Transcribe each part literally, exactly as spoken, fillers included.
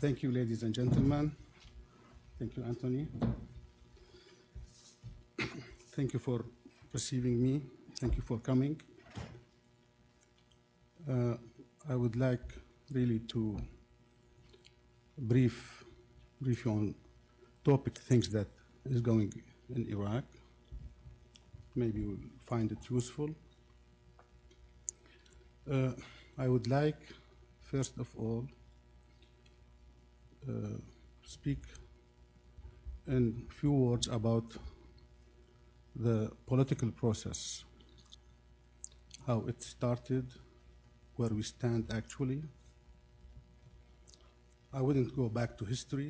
Thank you, ladies and gentlemen. Thank you, Anthony. Thank you for receiving me. Thank you for coming. Uh, I would like really to brief, brief you on topic things that is going in Iraq. Maybe you'll find it useful. Uh, I would like, first of all, uh, speak in few words about the political process, how it started, where we stand actually. I wouldn't go back to history.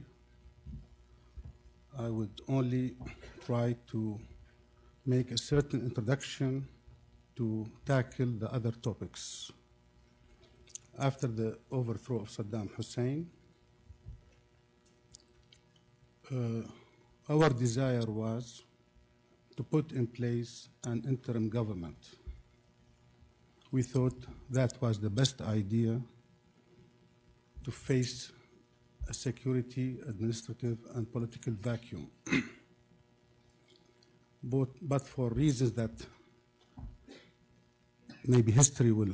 I would only try to make a certain introduction to tackle the other topics. After the overthrow of Saddam Hussein, uh, our desire was to put in place an interim government. We thought that was the best idea to face a security, administrative, and political vacuum. But, but for reasons that maybe history will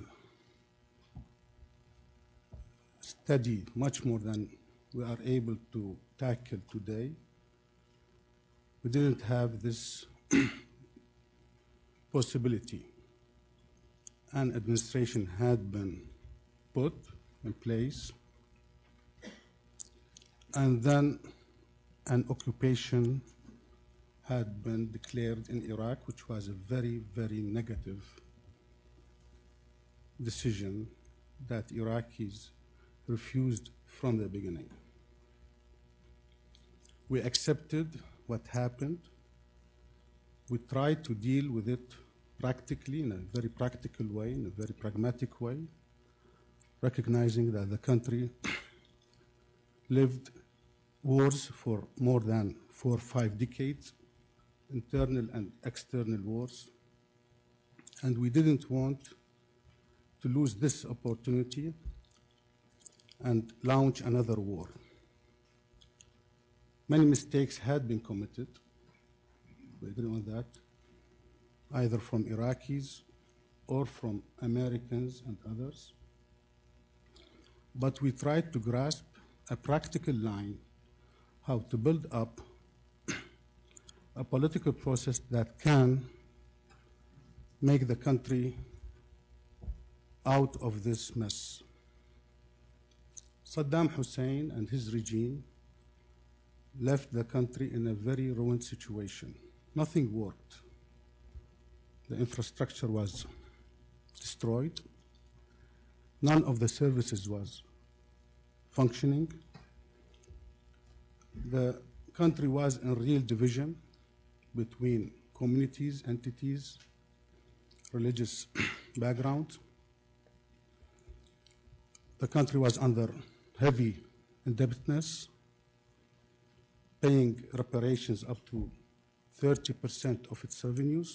study much more than we are able to tackle today, we didn't have this possibility. An administration had been put in place, and then an occupation had been declared in Iraq, which was a very, very negative decision that Iraqis refused from the beginning. We accepted what happened. We tried to deal with it practically, in a very practical way, in a very pragmatic way, recognizing that the country lived wars for more than four or five decades, internal and external wars, and we didn't want to lose this opportunity and launch another war. Many mistakes had been committed, we agree on that, either from Iraqis or from Americans and others. But we tried to grasp a practical line how to build up a political process that can make the country out of this mess. Saddam Hussein and his regime left the country in a very ruined situation. Nothing worked. The infrastructure was destroyed. None of the services was functioning. The country was in real division between communities, entities, religious background. The country was under heavy indebtedness, paying reparations up to thirty percent of its revenues.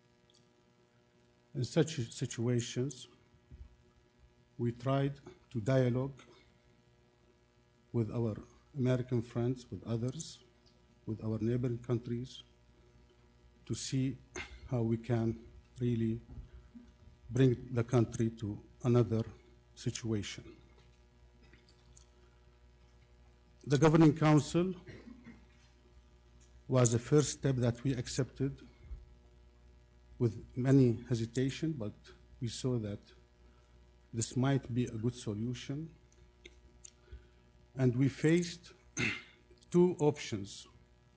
In such situations, we tried to dialogue with our American friends, with others, with our neighboring countries, to see how we can really bring the country to another situation. The Governing Council was the first step that we accepted with many hesitation, but we saw that this might be a good solution. And we faced two options.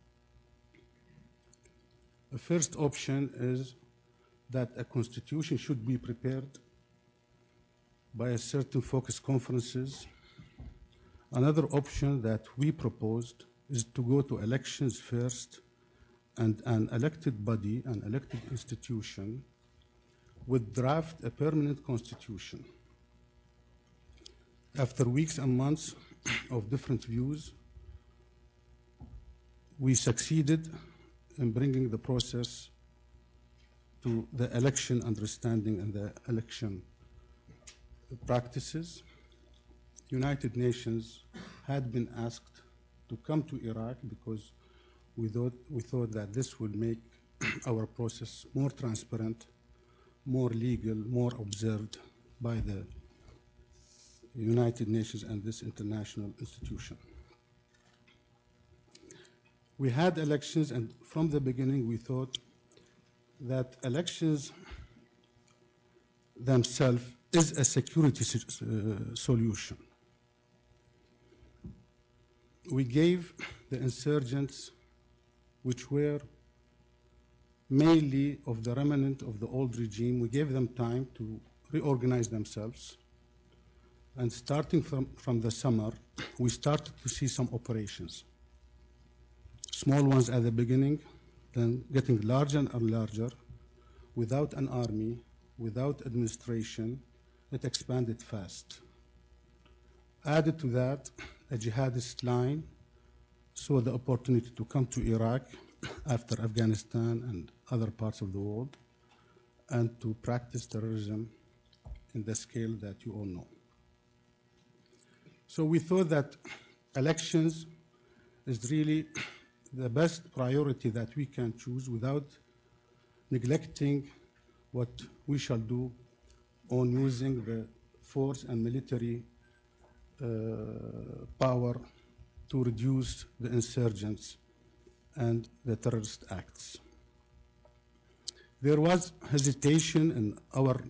The first option is that a constitution should be prepared by a certain focus conferences. Another option that we proposed is to go to elections first, and an elected body, an elected institution, would draft a permanent constitution. After weeks and months of different views, we succeeded in bringing the process to the election understanding and the election practices. United Nations had been asked to come to Iraq because we thought, we thought that this would make our process more transparent, more legal, more observed by the United Nations and this international institution. We had elections, and from the beginning we thought that elections themselves is a security uh, solution. We gave the insurgents, which were mainly of the remnant of the old regime, we gave them time to reorganize themselves. And starting from, from the summer, we started to see some operations. Small ones at the beginning, then getting larger and larger. Without an army, without administration, it expanded fast. Added to that, a jihadist line saw the opportunity to come to Iraq after Afghanistan and other parts of the world and to practice terrorism in the scale that you all know. So we thought that elections is really the best priority that we can choose without neglecting what we shall do on using the force and military uh, power to reduce the insurgents and the terrorist acts. There was hesitation in our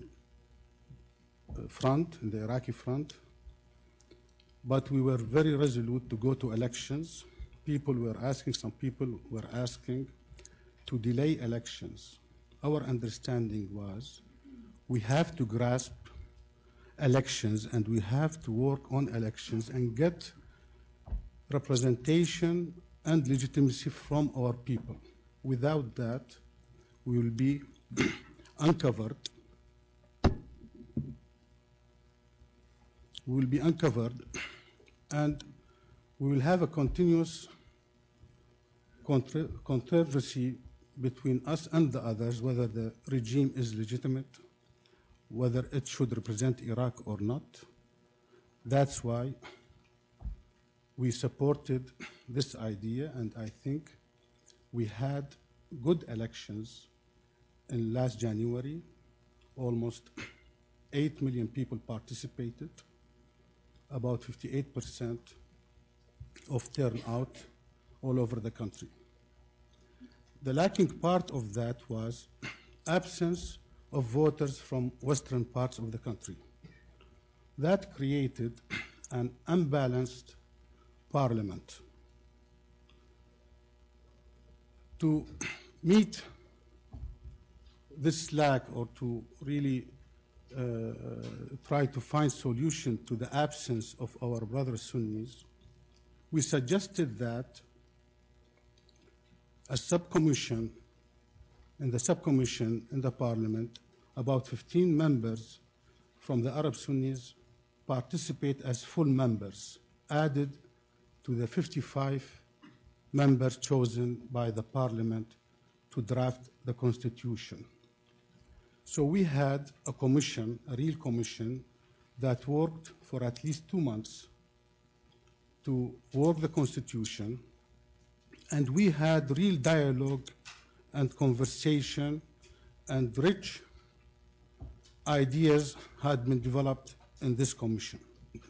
front, in the Iraqi front, but we were very resolute to go to elections. People were asking, some people were asking to delay elections. Our understanding was we have to grasp elections and we have to work on elections and get representation and legitimacy from our people. Without that, we will be uncovered. We will be uncovered and we will have a continuous contra controversy between us and the others, whether the regime is legitimate, whether it should represent Iraq or not. That's why we supported this idea, and I think we had good elections in last January. Almost eight million people participated, about fifty-eight percent of turnout all over the country. The lacking part of that was absence of voters from western parts of the country. That created an unbalanced parliament. To meet this lack, or to really uh, try to find solution to the absence of our brothers Sunnis, we suggested that a subcommission, in the subcommission in the parliament, about fifteen members from the Arab Sunnis participate as full members, added to the fifty-five members chosen by the parliament to draft the constitution. So we had a commission, a real commission, that worked for at least two months to work the constitution, and we had real dialogue and conversation, and rich ideas had been developed in this commission.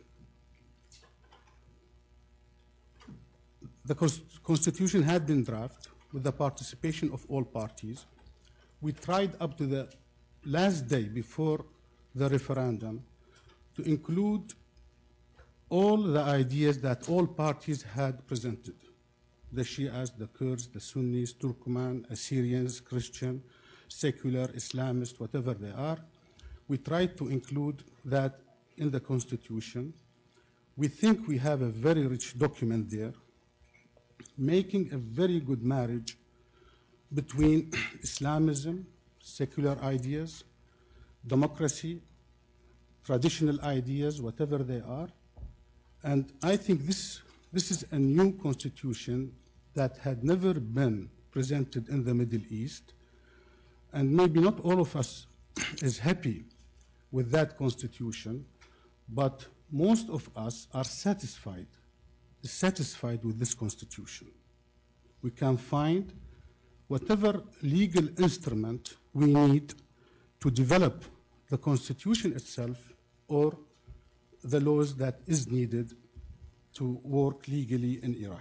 The constitution had been drafted with the participation of all parties. We tried up to the last day before the referendum to include all the ideas that all parties had presented. The Shias, the Kurds, the Sunnis, Turkmen, Assyrians, Christian, secular, Islamist, whatever they are. We tried to include that in the constitution. We think we have a very rich document there, making a very good marriage between Islamism, secular ideas, democracy, traditional ideas, whatever they are. And I think this, this is a new constitution that had never been presented in the Middle East. And maybe not all of us is happy with that constitution, but most of us are satisfied is satisfied with this constitution. We can find whatever legal instrument we need to develop the constitution itself or the laws that is needed to work legally in Iraq.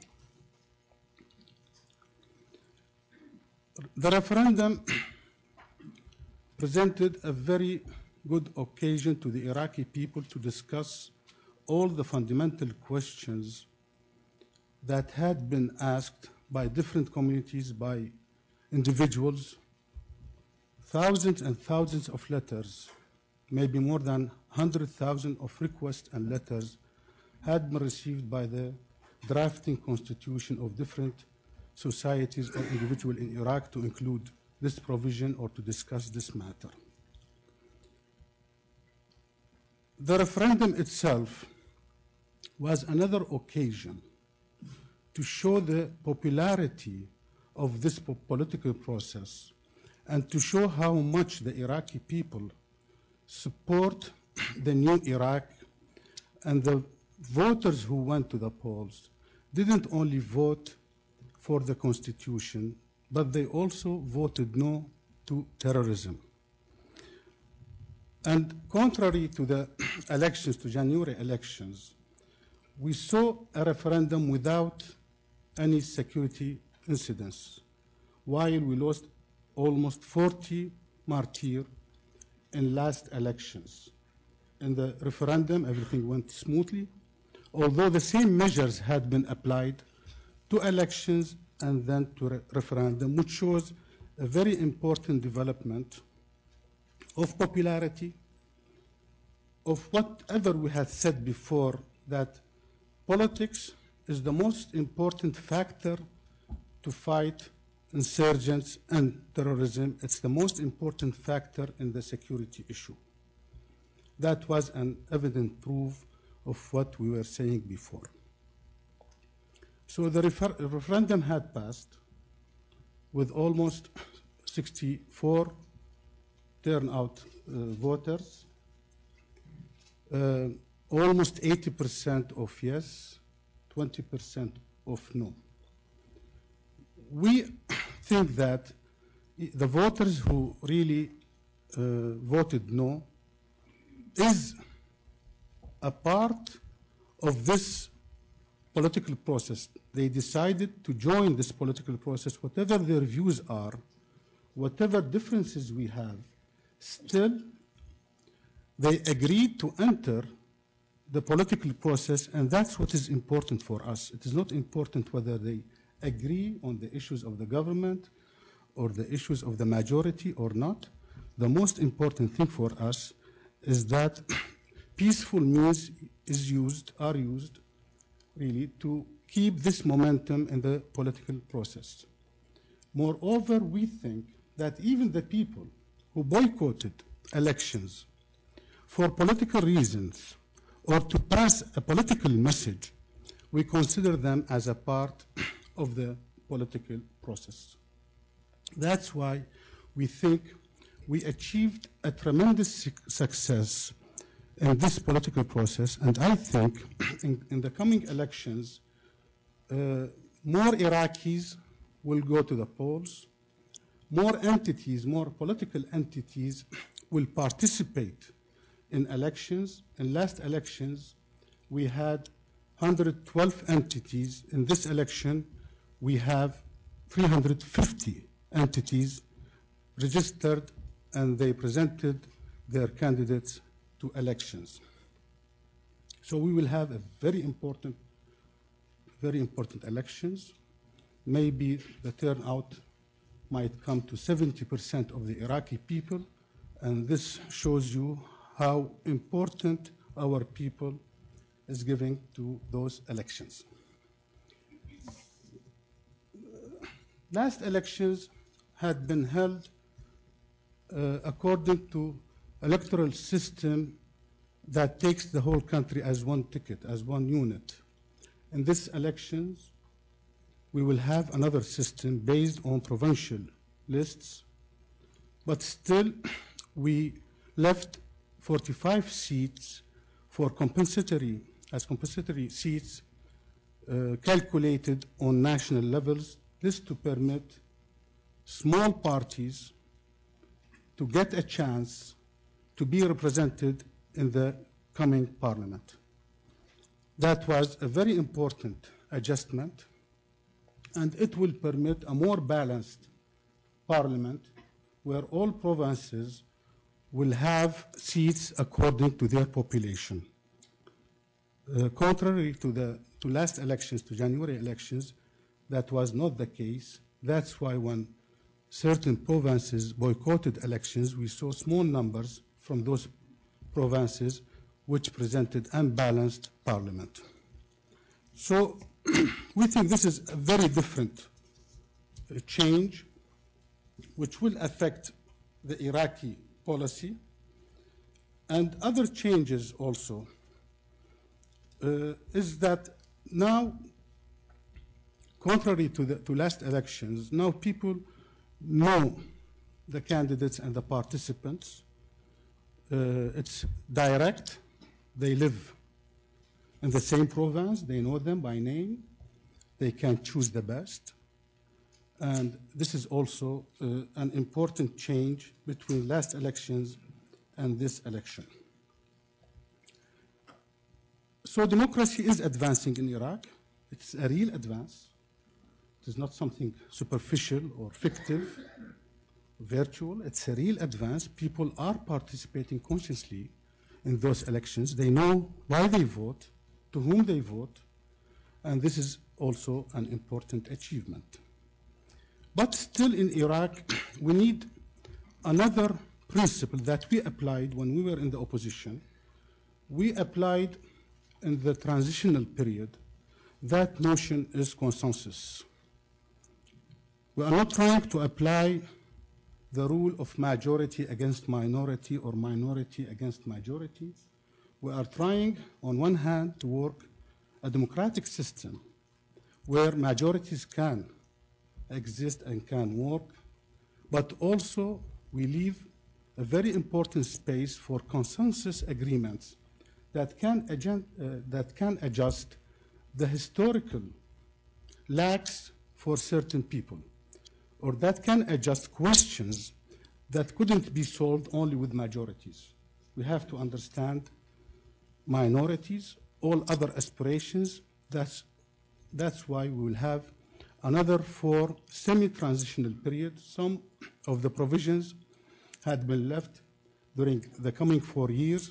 The referendum presented a very good occasion to the Iraqi people to discuss all the fundamental questions that had been asked by different communities, by individuals. Thousands and thousands of letters, maybe more than one hundred thousand of requests and letters had been received by the drafting constitution of different societies or individuals in Iraq to include this provision or to discuss this matter. The referendum itself was another occasion to show the popularity of this political process and to show how much the Iraqi people support the new Iraq, and the voters who went to the polls didn't only vote for the constitution, but they also voted no to terrorism. And contrary to the elections, to January elections, we saw a referendum without any security incidents, while we lost almost forty martyrs in last elections. In the referendum, everything went smoothly, although the same measures had been applied to elections and then to re referendum, which shows a very important development of popularity of whatever we had said before, that politics is the most important factor to fight insurgents and terrorism. It's the most important factor in the security issue. That was an evident proof of what we were saying before. So the refer referendum had passed with almost sixty-four turnout uh, voters, uh, almost eighty percent of yes, twenty percent of no. We think that the voters who really uh, voted no is a part of this political process. They decided to join this political process, whatever their views are, whatever differences we have, still they agreed to enter the political process, and that's what is important for us. It is not important whether they agree on the issues of the government or the issues of the majority or not. The most important thing for us is that peaceful means is used, are used, really, to keep this momentum in the political process. Moreover, we think that even the people who boycotted elections for political reasons or to pass a political message, we consider them as a part of the political process. That's why we think we achieved a tremendous success in this political process, and I think in, in the coming elections, uh, more Iraqis will go to the polls, more entities, more political entities will participate in elections. In last elections, we had one hundred twelve entities. In this election, we have three hundred fifty entities registered, and they presented their candidates to elections. So we will have a very important, very important elections. Maybe the turnout might come to seventy percent of the Iraqi people, and this shows you how important our people is giving to those elections. Last elections had been held uh, according to electoral system that takes the whole country as one ticket, as one unit. In these elections, we will have another system based on provincial lists, but still we left forty-five seats for compensatory, as compensatory seats uh, calculated on national levels, this to permit small parties to get a chance to be represented in the coming parliament. That was a very important adjustment, and it will permit a more balanced parliament where all provinces will have seats according to their population. Uh, contrary to the to last elections, to January elections, that was not the case. That's why when certain provinces boycotted elections, we saw small numbers from those provinces which presented unbalanced parliament. So we think this is a very different uh, change which will affect the Iraqi policy, and other changes also uh, is that now, contrary to the to last elections, now people know the candidates and the participants. Uh, it's direct. They live in the same province. They know them by name. They can choose the best. And this is also uh, an important change between last elections and this election. So democracy is advancing in Iraq. It's a real advance. It is not something superficial or fictive, virtual. It's a real advance. People are participating consciously in those elections. They know why they vote, to whom they vote, and this is also an important achievement. But still in Iraq, we need another principle that we applied when we were in the opposition. We applied in the transitional period. That notion is consensus. We are not trying to apply the rule of majority against minority or minority against majority. We are trying, on one hand, to work a democratic system where majorities can exist and can work, but also we leave a very important space for consensus agreements that can, agent, uh, that can adjust the historical lacks for certain people, or that can adjust questions that couldn't be solved only with majorities. We have to understand minorities, all other aspirations. That's, that's why we will have another four semi-transitional periods. Some of the provisions had been left during the coming four years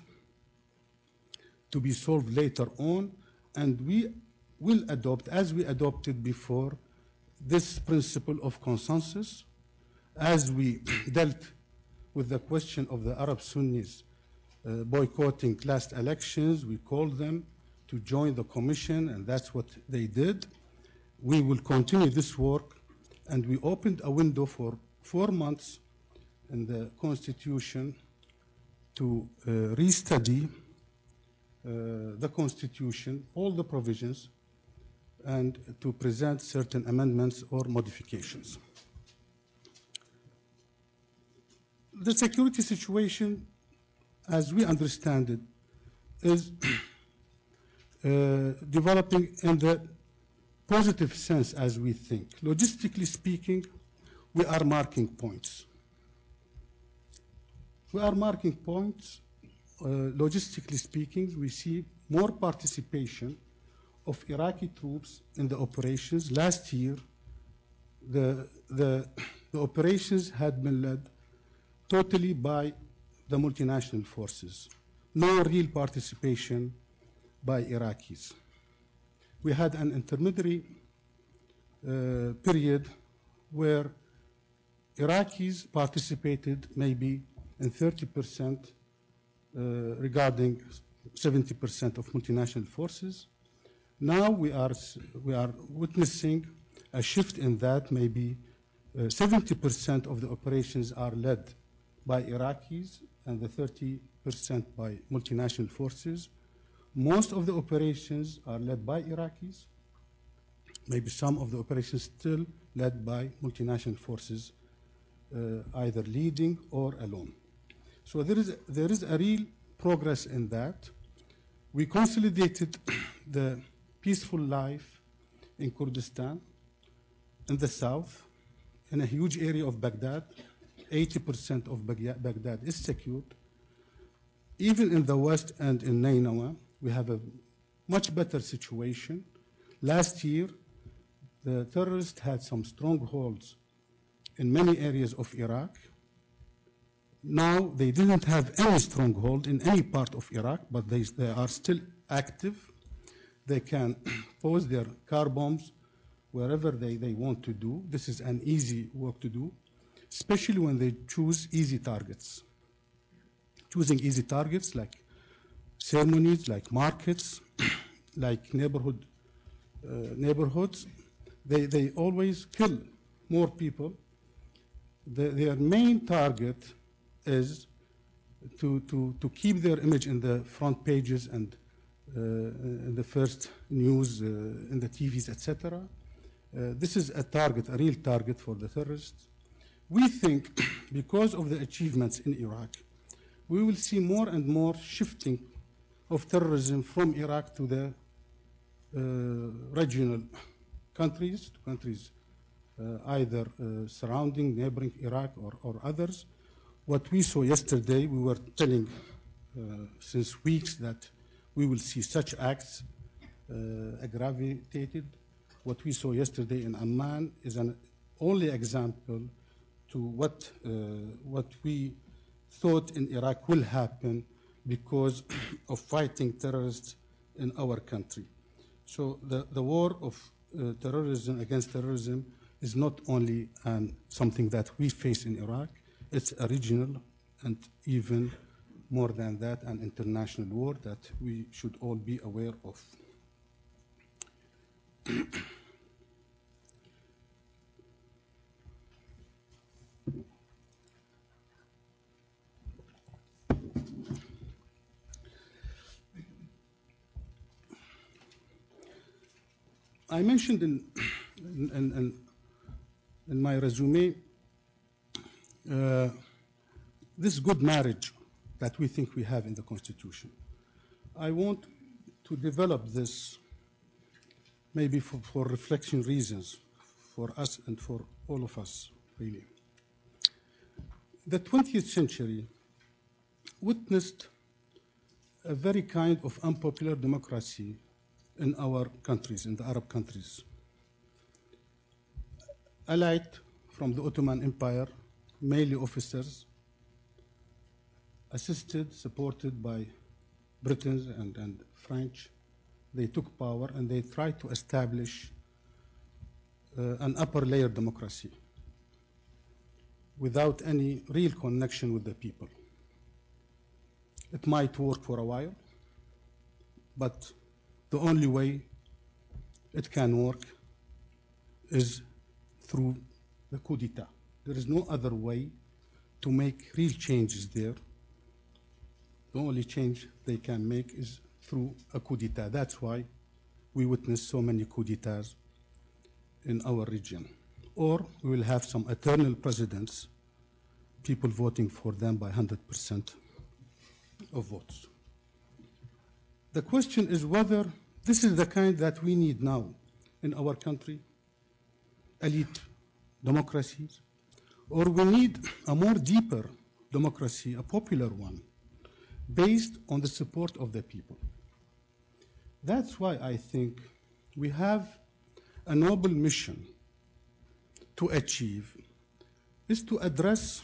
to be solved later on, and we will adopt, as we adopted before, this principle of consensus. As we dealt with the question of the Arab Sunnis uh, boycotting last elections, we called them to join the commission, and that's what they did. We will continue this work, and we opened a window for four months in the Constitution to uh, restudy uh, the Constitution, all the provisions, and to present certain amendments or modifications. The security situation, as we understand it, is uh, developing in the positive sense as we think. Logistically speaking, we are marking points. We are marking points. Uh, logistically speaking, we see more participation of Iraqi troops in the operations. Last year, the, the, the operations had been led totally by the multinational forces. No real participation by Iraqis. We had an intermediary uh, period where Iraqis participated maybe in thirty percent uh, regarding seventy percent of multinational forces. Now we are, we are witnessing a shift in that. Maybe uh, seventy percent of the operations are led by Iraqis and the thirty percent by multinational forces. Most of the operations are led by Iraqis. Maybe some of the operations still led by multinational forces, uh, either leading or alone. So there is, there is a real progress in that. We consolidated the peaceful life in Kurdistan, in the south, in a huge area of Baghdad. eighty percent of Baghdad is secured. Even in the west and in Nainawa, we have a much better situation. Last year, the terrorists had some strongholds in many areas of Iraq. Now, they didn't have any stronghold in any part of Iraq, but they, they are still active. They can pose their car bombs wherever they, they want to do. This is an easy work to do, especially when they choose easy targets. Choosing easy targets like ceremonies, like markets, like neighborhood uh, neighborhoods, they, they always kill more people. The, their main target is to, to, to keep their image in the front pages and uh, in the first news, uh, in the T Vs, et cetera. Uh, this is a target, a real target for the terrorists. We think because of the achievements in Iraq, we will see more and more shifting of terrorism from Iraq to the uh, regional countries, to countries uh, either uh, surrounding, neighboring Iraq or, or others. What we saw yesterday, we were telling uh, since weeks that we will see such acts uh, aggravated. What we saw yesterday in Amman is an only example to what, uh, what we thought in Iraq will happen because of fighting terrorists in our country. So the, the war of uh, terrorism against terrorism is not only um, something that we face in Iraq, it's a regional and even more than that, an international war that we should all be aware of. I mentioned in, in, in, in my resume uh, this good marriage that we think we have in the Constitution. I want to develop this maybe for, for reflection reasons for us and for all of us, really. The twentieth century witnessed a very kind of unpopular democracy in our countries, in the Arab countries. Allied from the Ottoman Empire, mainly officers, assisted, supported by Britons and, and French, they took power and they tried to establish uh, an upper layer democracy without any real connection with the people. It might work for a while, but the only way it can work is through the coup d'etat. There is no other way to make real changes there. The only change they can make is through a coup d'etat. That's why we witness so many coups d'etats in our region. Or we will have some eternal presidents, people voting for them by one hundred percent of votes. The question is whether this is the kind that we need now in our country, elite democracies, or we need a more deeper democracy, a popular one, based on the support of the people. That's why I think we have a noble mission to achieve, is to address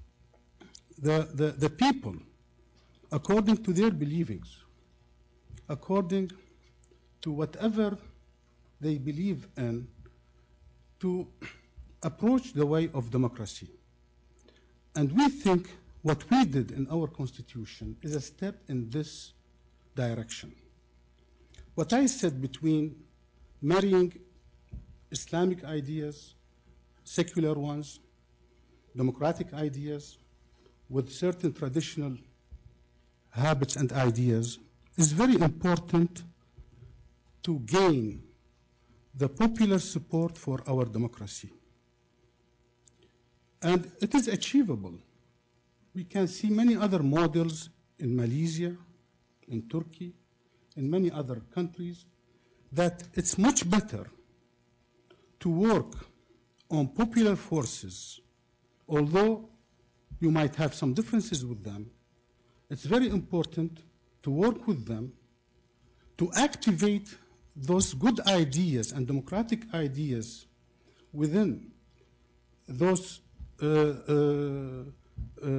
the, the, the people according to their believings, according to whatever they believe in, to approach the way of democracy. And we think what we did in our Constitution is a step in this direction. What I said between marrying Islamic ideas, secular ones, democratic ideas, with certain traditional habits and ideas, is very important to gain the popular support for our democracy. And it is achievable. We can see many other models in Malaysia, in Turkey, in many other countries, that it's much better to work on popular forces, although you might have some differences with them, it's very important to work with them to activate those good ideas and democratic ideas within those uh, uh, uh,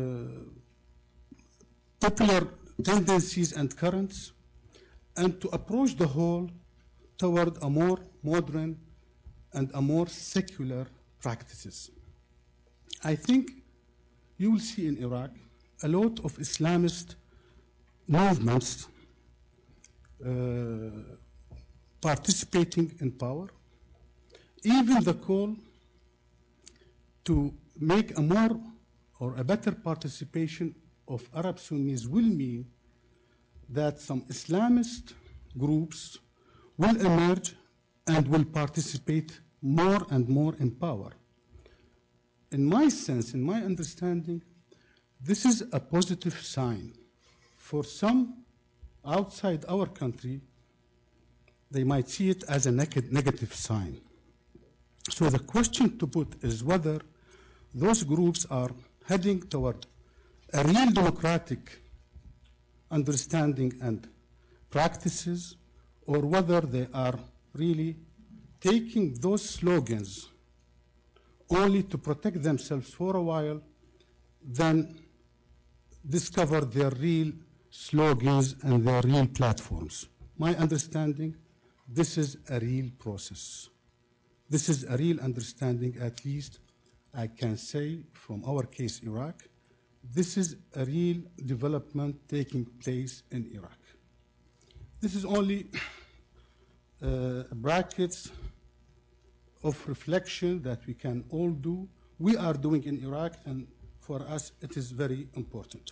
popular tendencies and currents, and to approach the whole toward a more modern and a more secular practices. I think you will see in Iraq a lot of Islamist movements uh, participating in power. Even the call to make a more or a better participation of Arab Sunnis will mean that some Islamist groups will emerge and will participate more and more in power. In my sense, in my understanding, this is a positive sign. For some outside our country, they might see it as a neg- negative sign. So the question to put is whether those groups are heading toward a real democratic understanding and practices, or whether they are really taking those slogans only to protect themselves for a while, then discover their real slogans and their real platforms. My understanding, this is a real process. This is a real understanding, at least I can say from our case, Iraq. This is a real development taking place in Iraq. This is only uh, brackets of reflection that we can all do. We are doing in Iraq, and for us it is very important.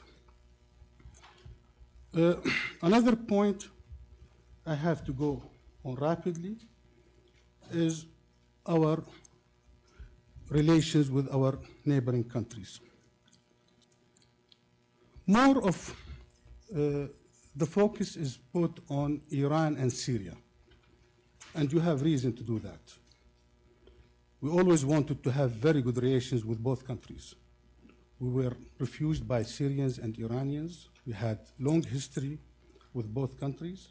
Uh, another point I have to go on rapidly is our relations with our neighboring countries. More of uh, the focus is put on Iran and Syria, and you have reason to do that. We always wanted to have very good relations with both countries. We were refused by Syrians and Iranians. We had long history with both countries,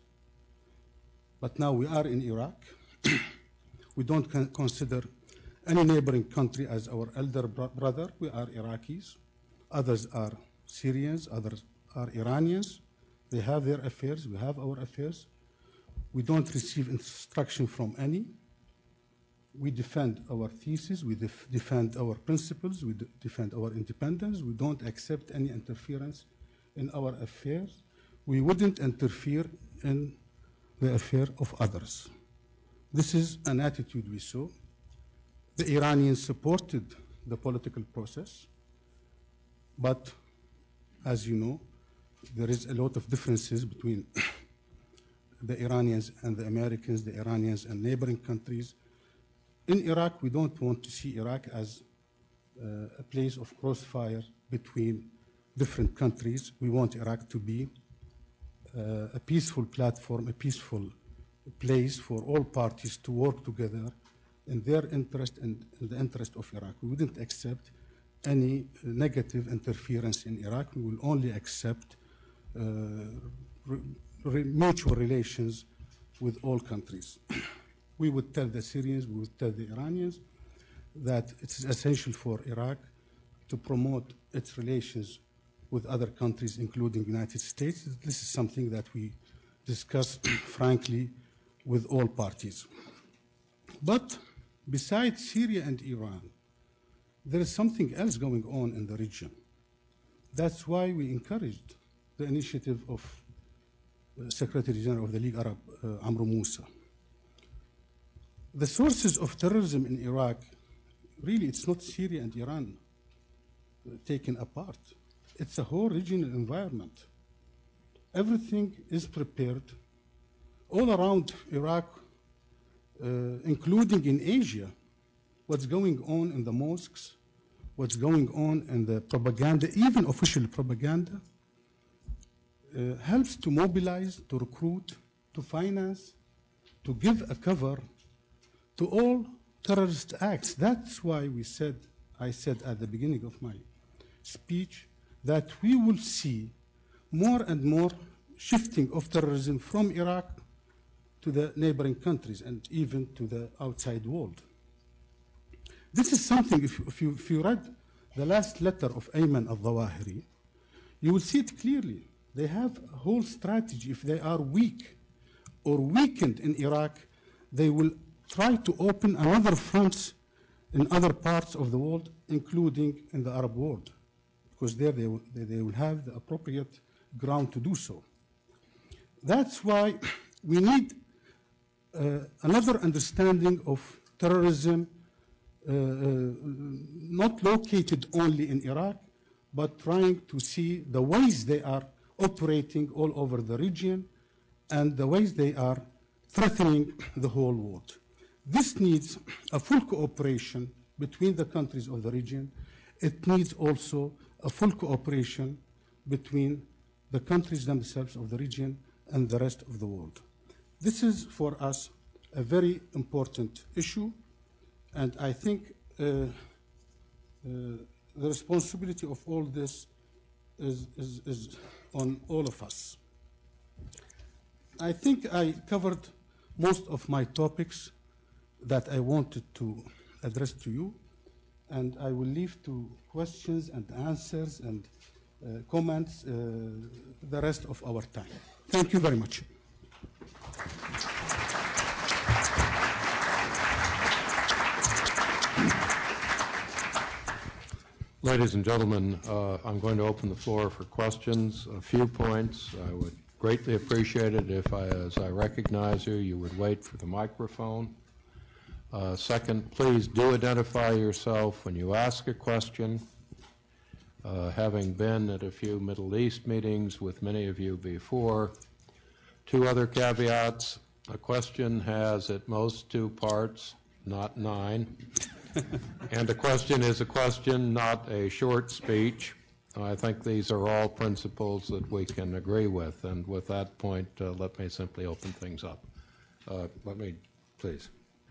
but now we are in Iraq. We don't con- consider any neighboring country as our elder bro- brother. We are Iraqis. Others are Syrians, others are Iranians. They have their affairs, we have our affairs. We don't receive instruction from any. We defend our thesis, we def- defend our principles, we d- defend our independence. We don't accept any interference in our affairs. We wouldn't interfere in the affair of others. This is an attitude we saw. The Iranians supported the political process, but as you know, there is a lot of differences between the Iranians and the Americans, the Iranians and neighboring countries. In Iraq, we don't want to see Iraq as uh, a place of crossfire between different countries. We want Iraq to be uh, a peaceful platform, a peaceful place for all parties to work together in their interest and in the interest of Iraq. We wouldn't accept any negative interference in Iraq. We will only accept uh, re- re- mutual relations with all countries. We would tell the Syrians, we would tell the Iranians that it is essential for Iraq to promote its relations with other countries, including the United States. This is something that we discuss frankly with all parties. But besides Syria and Iran, there is something else going on in the region. That's why we encouraged the initiative of uh, Secretary General of the League Arab, uh, Amr Moussa. The sources of terrorism in Iraq, really, it's not Syria and Iran uh, taken apart. It's a whole regional environment. Everything is prepared all around Iraq, uh, including in Asia. What's going on in the mosques, what's going on in the propaganda, even official propaganda, uh, helps to mobilize, to recruit, to finance, to give a cover to all terrorist acts. That's why we said, I said at the beginning of my speech, that we will see more and more shifting of terrorism from Iraq to the neighboring countries and even to the outside world. This is something, if, if, you, if you read the last letter of Ayman al-Zawahiri, you will see it clearly. They have a whole strategy. If they are weak or weakened in Iraq, they will try to open another fronts in other parts of the world, including in the Arab world, because there they will, they will have the appropriate ground to do so. That's why we need uh, another understanding of terrorism, uh, uh, not located only in Iraq, but trying to see the ways they are operating all over the region and the ways they are threatening the whole world. This needs a full cooperation between the countries of the region. It needs also a full cooperation between the countries themselves of the region and the rest of the world. This is, for us, a very important issue, and I think uh, uh, the responsibility of all this is, is, is on all of us. I think I covered most of my topics that I wanted to address to you, and I will leave to questions and answers and uh, comments uh, the rest of our time. Thank you very much. Ladies and gentlemen, uh, I'm going to open the floor for questions. A few points. I would greatly appreciate it if, I, as I recognize you, you would wait for the microphone. Uh, second, please do identify yourself when you ask a question. Uh, having been at a few Middle East meetings with many of you before, two other caveats. A question has at most two parts, not nine. And a question is a question, not a short speech. I think these are all principles that we can agree with. And with that point, uh, let me simply open things up. Uh, let me, please.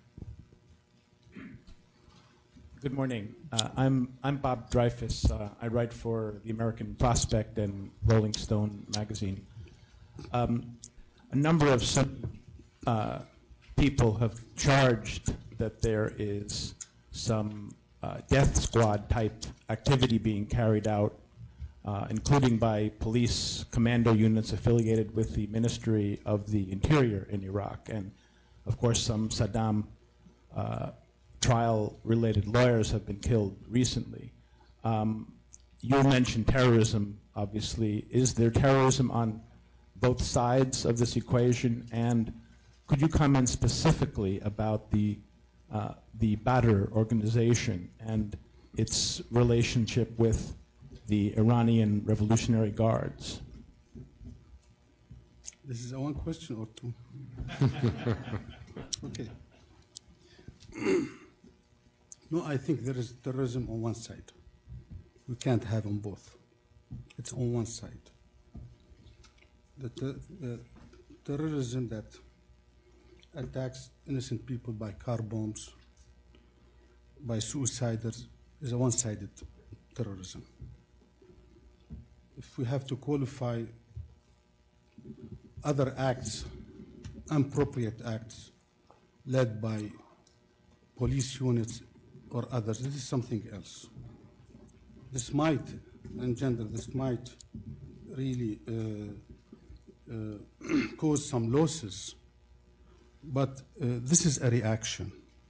Good morning. Uh, I'm I'm Bob Dreyfus. Uh, I write for the American Prospect and Rolling Stone magazine. Um, a number of some, uh, people have charged that there is some uh, death squad type activity being carried out, uh, including by police commando units affiliated with the Ministry of the Interior in Iraq, and of course some Saddam uh, trial-related lawyers have been killed recently. Um, you mentioned terrorism, obviously. Is there terrorism on both sides of this equation? And could you comment specifically about the, uh, the Badr organization and its relationship with the Iranian Revolutionary Guards? This is a one question or two? Okay. No, I think there is terrorism on one side. We can't have on both. It's on one side. The, ter the terrorism that attacks innocent people by car bombs, by suiciders, is a one-sided terrorism. If we have to qualify other acts, inappropriate acts, led by police units or others, this is something else. This might engender, this might really uh, uh, cause some losses, but uh, this is a reaction.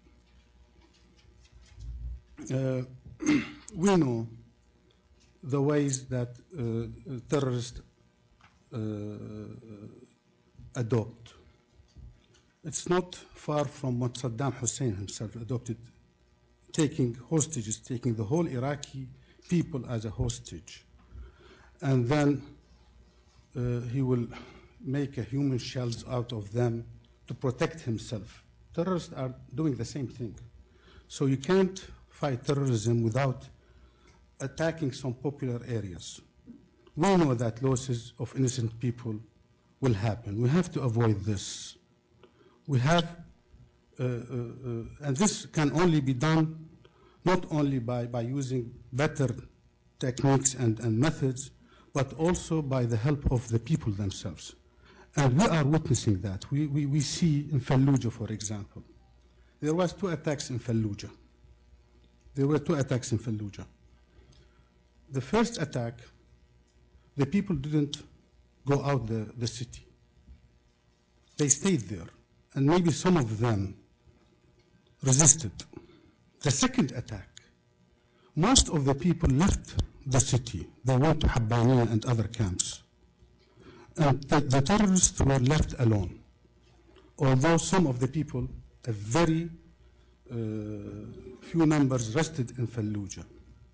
Uh, we know the ways that uh, terrorists uh, adopt. It's not far from what Saddam Hussein himself adopted, taking hostages, taking the whole Iraqi people as a hostage. And then uh, he will make a human shells out of them to protect himself. Terrorists are doing the same thing. So you can't fight terrorism without attacking some popular areas. We know that losses of innocent people will happen. We have to avoid this. We have uh, uh, and this can only be done not only by, by using better techniques and, and methods, but also by the help of the people themselves. And we are witnessing that. We, we, we see in Fallujah, for example, there was two attacks in Fallujah. There were two attacks in Fallujah. The first attack, the people didn't go out the, the city. They stayed there, and maybe some of them resisted. The second attack, most of the people left the city. They went to Habbaniya and other camps. And the, the terrorists were left alone, although some of the people, a very uh, few numbers, rested in Fallujah.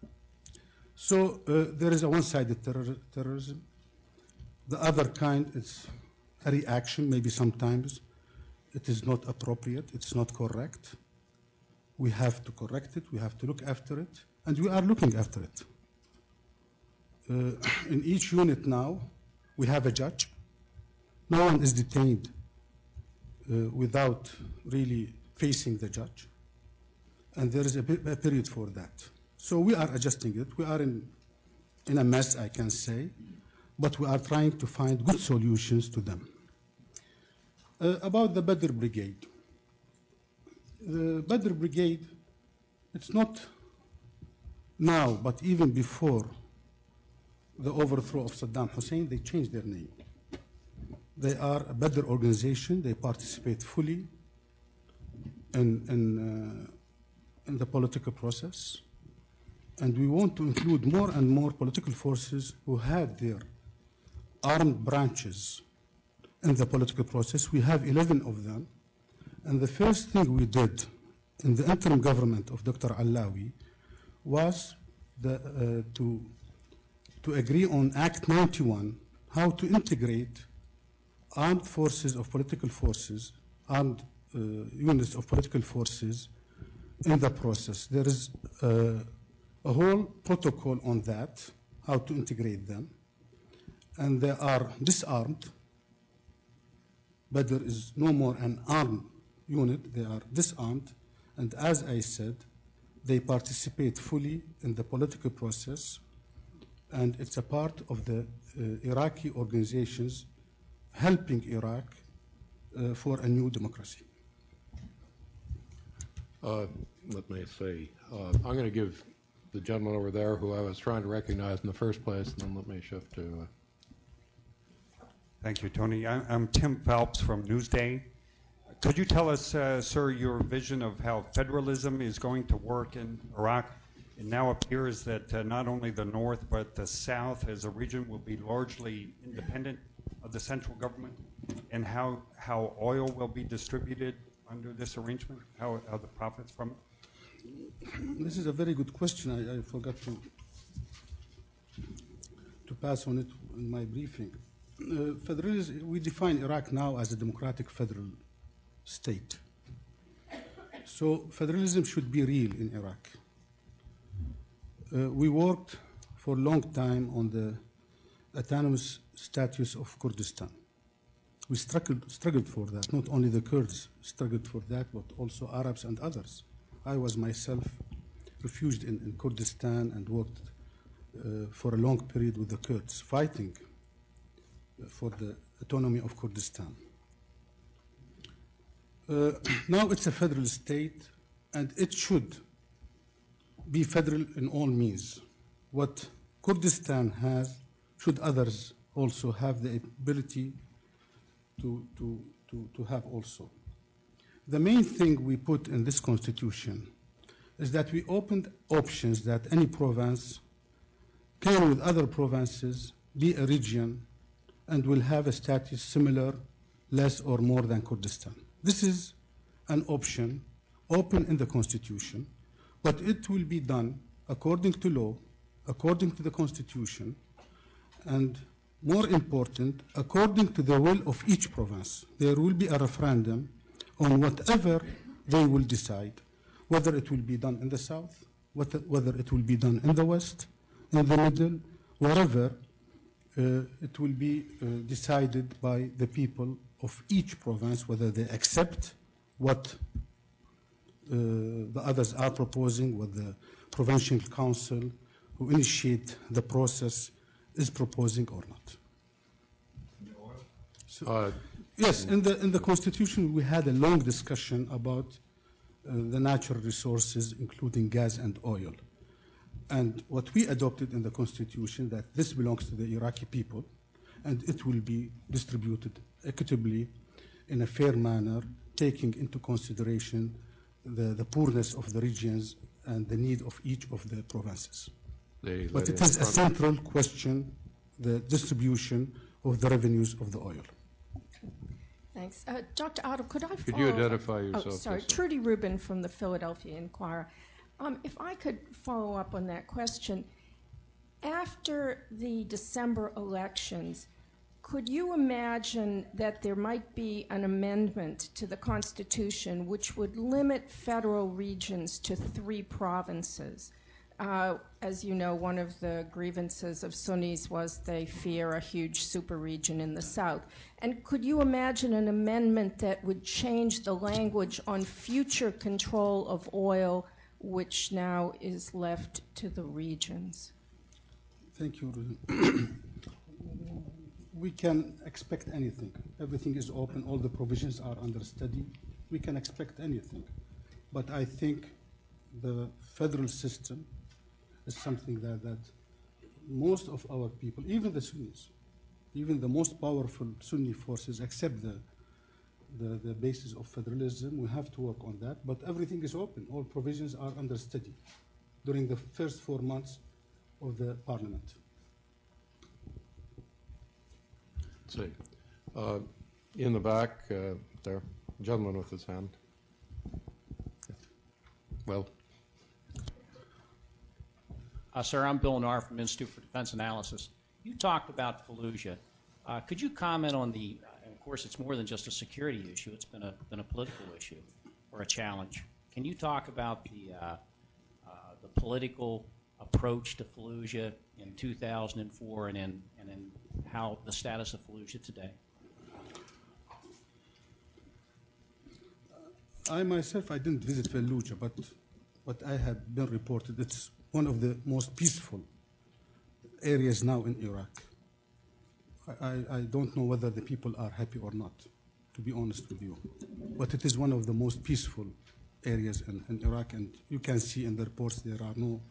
So uh, there is a one-sided terror terrorism. The other kind is a reaction. Maybe sometimes it is not appropriate, it's not correct. We have to correct it, we have to look after it, and we are looking after it. Uh, in each unit now, we have a judge. No one is detained uh, without really facing the judge. And there is a, a period for that. So we are adjusting it. We are in, in a mess, I can say, but we are trying to find good solutions to them. Uh, about the Badr Brigade. The Badr Brigade, it's not now, but even before the overthrow of Saddam Hussein, they changed their name. They are a Badr organization. They participate fully in, in, uh, in the political process. And we want to include more and more political forces who had their armed branches in the political process. We have eleven of them. And the first thing we did in the interim government of Doctor Allawi was the, uh, to, to agree on Act ninety-one, how to integrate armed forces of political forces, armed uh, units of political forces in the process. There is uh, a whole protocol on that, how to integrate them. And they are disarmed, but there is no more an armed unit. They are disarmed. And as I said, they participate fully in the political process. And it's a part of the uh, Iraqi organizations helping Iraq uh, for a new democracy. Uh, let me see. Uh, I'm going to give the gentleman over there, who I was trying to recognize in the first place, and then let me shift to. Uh... Thank you, Tony. I, I'm Tim Phelps from Newsday. Could you tell us, uh, sir, your vision of how federalism is going to work in Iraq? It now appears that uh, not only the North, but the South as a region will be largely independent of the central government, and how, how oil will be distributed under this arrangement, how, how the profits from it? This is a very good question. I, I forgot to, to pass on it in my briefing. Uh, federalism, we define Iraq now as a democratic federal state. So federalism should be real in Iraq. Uh, we worked for a long time on the autonomous status of Kurdistan. We struggled, struggled for that. Not only the Kurds struggled for that, but also Arabs and others. I was myself refugeed in, in Kurdistan and worked uh, for a long period with the Kurds, fighting for the autonomy of Kurdistan. Uh, now it's a federal state, and it should be federal in all means. What Kurdistan has, should others also have the ability to, to, to, to have also. The main thing we put in this constitution is that we opened options that any province can, with other provinces, be a region and will have a status similar, less or more than Kurdistan. This is an option open in the constitution, but it will be done according to law, according to the constitution, and more important, according to the will of each province. There will be a referendum on whatever they will decide, whether it will be done in the south, whether it will be done in the west, in the middle, wherever uh, it will be uh, decided by the people of each province, whether they accept what the others are proposing, what the Provincial Council who initiate the process is proposing or not. So, Uh, yes, in the, in the Constitution we had a long discussion about uh, the natural resources, including gas and oil. And what we adopted in the Constitution, that this belongs to the Iraqi people, and it will be distributed equitably in a fair manner, taking into consideration the, the poorness of the regions and the need of each of the provinces. the But lady it in is a front. central question, the distribution of the revenues of the oil. Thanks. Uh, Doctor Otto, could I follow Could you up- identify yourself, Oh, sorry. please, sir? Trudy Rubin from the Philadelphia Inquirer. Um, if I could follow up on that question. After the December elections, could you imagine that there might be an amendment to the Constitution which would limit federal regions to three provinces? Uh, as you know, one of the grievances of Sunnis was they fear a huge super region in the south. And could you imagine an amendment that would change the language on future control of oil, which now is left to the regions? Thank you. We can expect anything. Everything is open. All the provisions are under study. We can expect anything. But I think the federal system is something that, that most of our people, even the Sunnis, even the most powerful Sunni forces, accept the, the, the basis of federalism. We have to work on that. But everything is open. All provisions are under study during the first four months of the parliament. Let's see. Uh, in the back uh, there, gentleman with his hand. Well, Uh, sir, I'm Bill Narr from Institute for Defense Analysis. You talked about Fallujah. Uh, could you comment on the, uh, and of course it's more than just a security issue, it's been a, been a political issue or a challenge. Can you talk about the, uh, uh, the political approach to Fallujah in two thousand four and in, and in how the status of Fallujah today? I myself, I didn't visit Fallujah, but what I have been reported, it's one of the most peaceful areas now in Iraq. I, I, I don't know whether the people are happy or not, to be honest with you. But it is one of the most peaceful areas in, in Iraq, and you can see in the reports there are no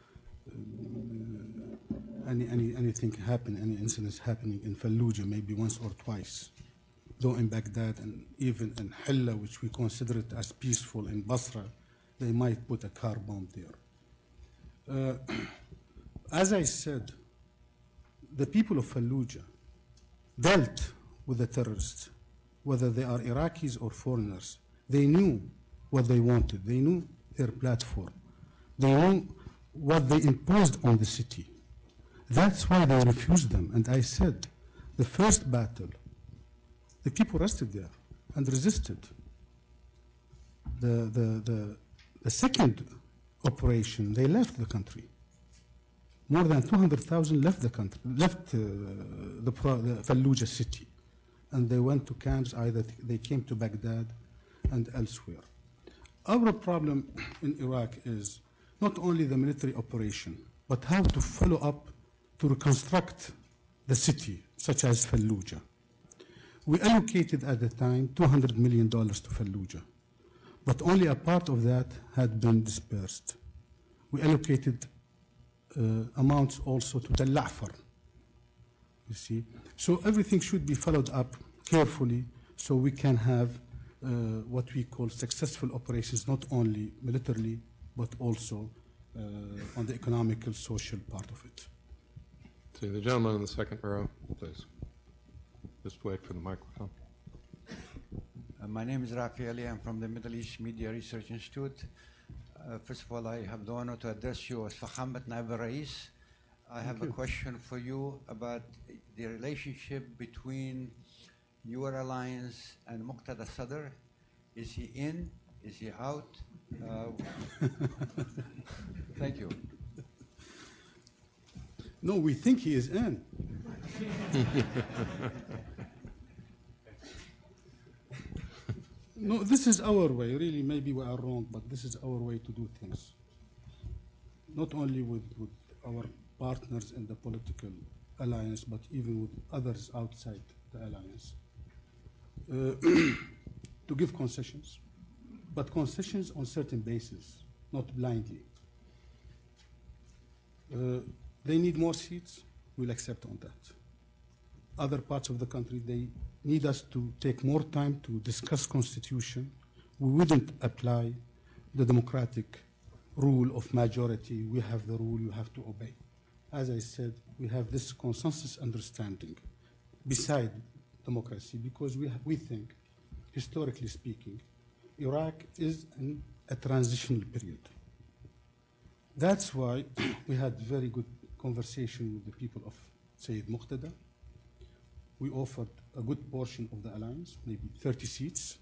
um, any, any anything happen, any incidents happening in Fallujah, maybe once or twice. Though in Baghdad and even in Hilla, which we consider it as peaceful, in Basra, they might put a car bomb there. Uh, as I said, the people of Fallujah dealt with the terrorists, whether they are Iraqis or foreigners. They knew what they wanted. They knew their platform. They knew what they imposed on the city. That's why they refused them. And I said, the first battle, the people rested there and resisted. The, the, the, the second operation, they left the country. More than two hundred thousand left the country, left uh, the, the Fallujah city, and they went to camps. Either they came to Baghdad and elsewhere. Our problem in Iraq is not only the military operation, but how to follow up to reconstruct the city, such as Fallujah. We allocated at the time two hundred million dollars to Fallujah, but only a part of that had been dispersed. We allocated uh, amounts also to Tal Afar, you see. So everything should be followed up carefully so we can have uh, what we call successful operations, not only militarily, but also uh, on the economical, social part of it. see the gentleman in the second row, please. Just wait for the microphone. Uh, my name is Rafi Ali. I'm from the Middle East Media Research Institute. Uh, first of all, I have the honor to address you as Fakhamat Naib al-Rais. I have a question for you about the relationship between your alliance and Muqtada Sadr. Is he in? Is he out? Uh, thank you. No, we think he is in. No, this is our way. Really, maybe we are wrong, but this is our way to do things. Not only with, with our partners in the political alliance, but even with others outside the alliance. Uh, to give concessions, but concessions on certain basis, not blindly. Uh, they need more seats, we'll accept on that. Other parts of the country, they need us to take more time to discuss constitution. We wouldn't apply the democratic rule of majority. We have the rule, you have to obey. As I said, we have this consensus understanding beside democracy because we, we think, historically speaking, Iraq is in a transitional period. That's why we had very good conversation with the people of Sayyid Muqtada. We offered a good portion of the alliance, maybe thirty seats,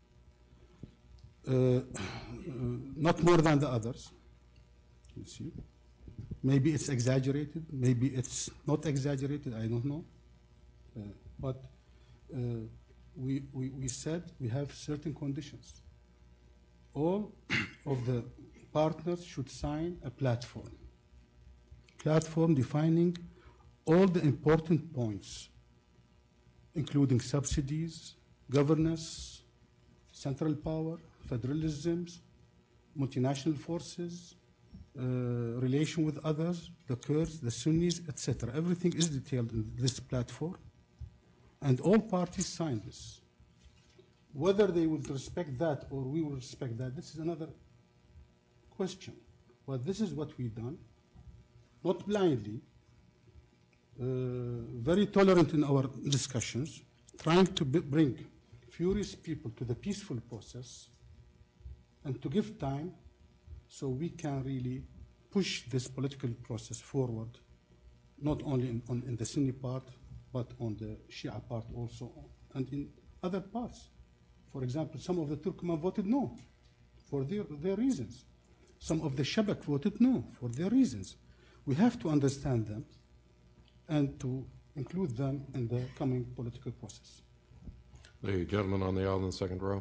uh, uh, not more than the others. You see, maybe it's exaggerated, maybe it's not exaggerated. I don't know, uh, but uh, we, we we said we have certain conditions. All of the partners should sign a platform. Platform defining all the important points, including subsidies, governance, central power, federalisms, multinational forces, uh, relation with others, the Kurds, the Sunnis, et cetera. Everything is detailed in this platform, and all parties signed this. Whether they will respect that or we will respect that, this is another question. But this is what we've done, not blindly, uh, very tolerant in our discussions, trying to b bring furious people to the peaceful process and to give time so we can really push this political process forward, not only in, on, in the Sunni part, but on the Shia part also, and in other parts. For example, some of the Turkmen voted no for their, their reasons. Some of the Shabak voted no for their reasons. We have to understand them and to include them in the coming political process. The gentleman on the aisle in the second row.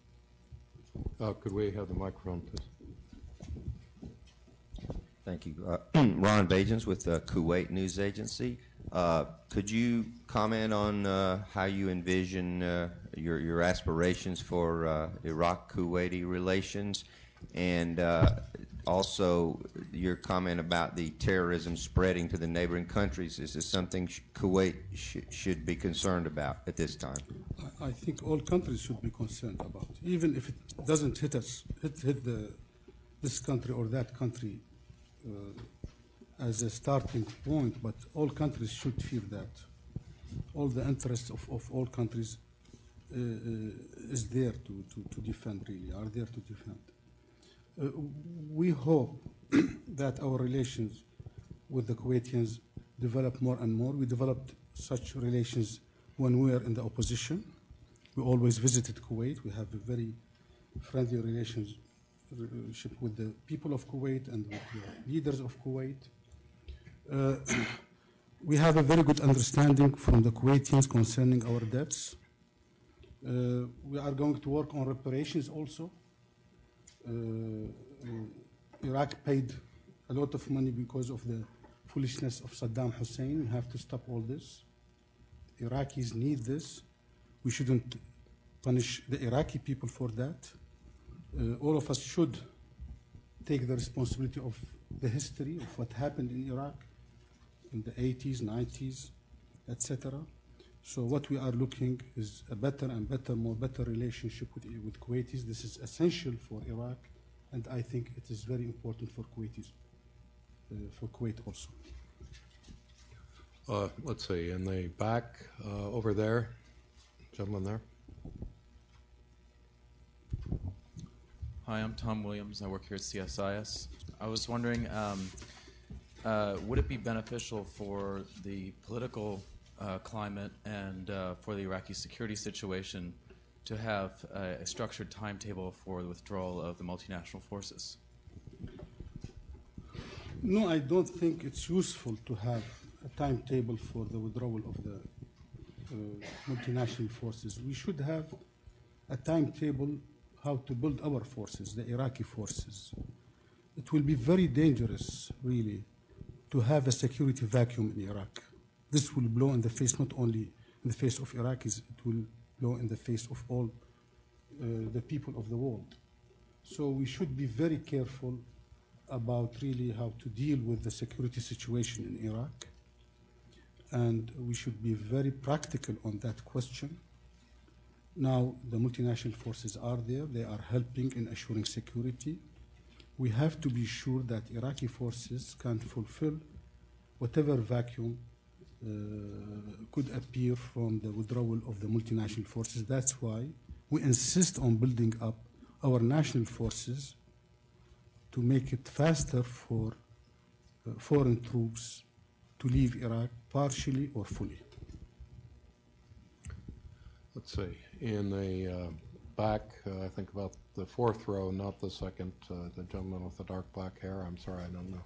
Uh, could we have the microphone, please? Thank you. Uh, Ron Bajans with the Kuwait News Agency. Uh, could you comment on uh, how you envision uh, your, your aspirations for uh, Iraq-Kuwaiti relations, and uh, also your comment about the terrorism spreading to the neighboring countries? Is this something sh Kuwait sh should be concerned about at this time? I think all countries should be concerned about, even if it doesn't hit us, hit, hit the, this country or that country uh, as a starting point, but all countries should feel that. All the interests of, of all countries uh, uh, is there to, to, to defend, really, are there to defend. Uh, we hope that our relations with the Kuwaitians develop more and more. We developed such relations when we were in the opposition. We always visited Kuwait. We have a very friendly relationship with the people of Kuwait and with the leaders of Kuwait. Uh, we have a very good understanding from the Kuwaitians concerning our debts. Uh, we are going to work on reparations also. Uh, uh, Iraq paid a lot of money because of the foolishness of Saddam Hussein. We have to stop all this. Iraqis need this. We shouldn't punish the Iraqi people for that. Uh, all of us should take the responsibility of the history of what happened in Iraq in the eighties, nineties, et cetera. So what we are looking is a better and better, more better relationship with, with Kuwaitis. This is essential for Iraq, and I think it is very important for Kuwaitis, uh, for Kuwait also. Uh, let's see, in the back uh, over there, gentleman there. Hi, I'm Tom Williams. I work here at C S I S. I was wondering, um, uh, would it be beneficial for the political uh, climate and uh, for the Iraqi security situation to have a, a structured timetable for the withdrawal of the multinational forces? No, I don't think it's useful to have a timetable for the withdrawal of the uh, multinational forces. We should have a timetable how to build our forces, the Iraqi forces. It will be very dangerous, really, to have a security vacuum in Iraq. This will blow in the face, not only in the face of Iraqis, it will blow in the face of all uh, the people of the world. So we should be very careful about really how to deal with the security situation in Iraq. And we should be very practical on that question. Now, the multinational forces are there. They are helping in assuring security. We have to be sure that Iraqi forces can fulfill whatever vacuum uh, could appear from the withdrawal of the multinational forces. That's why we insist on building up our national forces to make it faster for uh, foreign troops to leave Iraq partially or fully. Let's see. In the uh, back, uh, I think about the fourth row, not the second, uh, the gentleman with the dark black hair. I'm sorry, I don't know.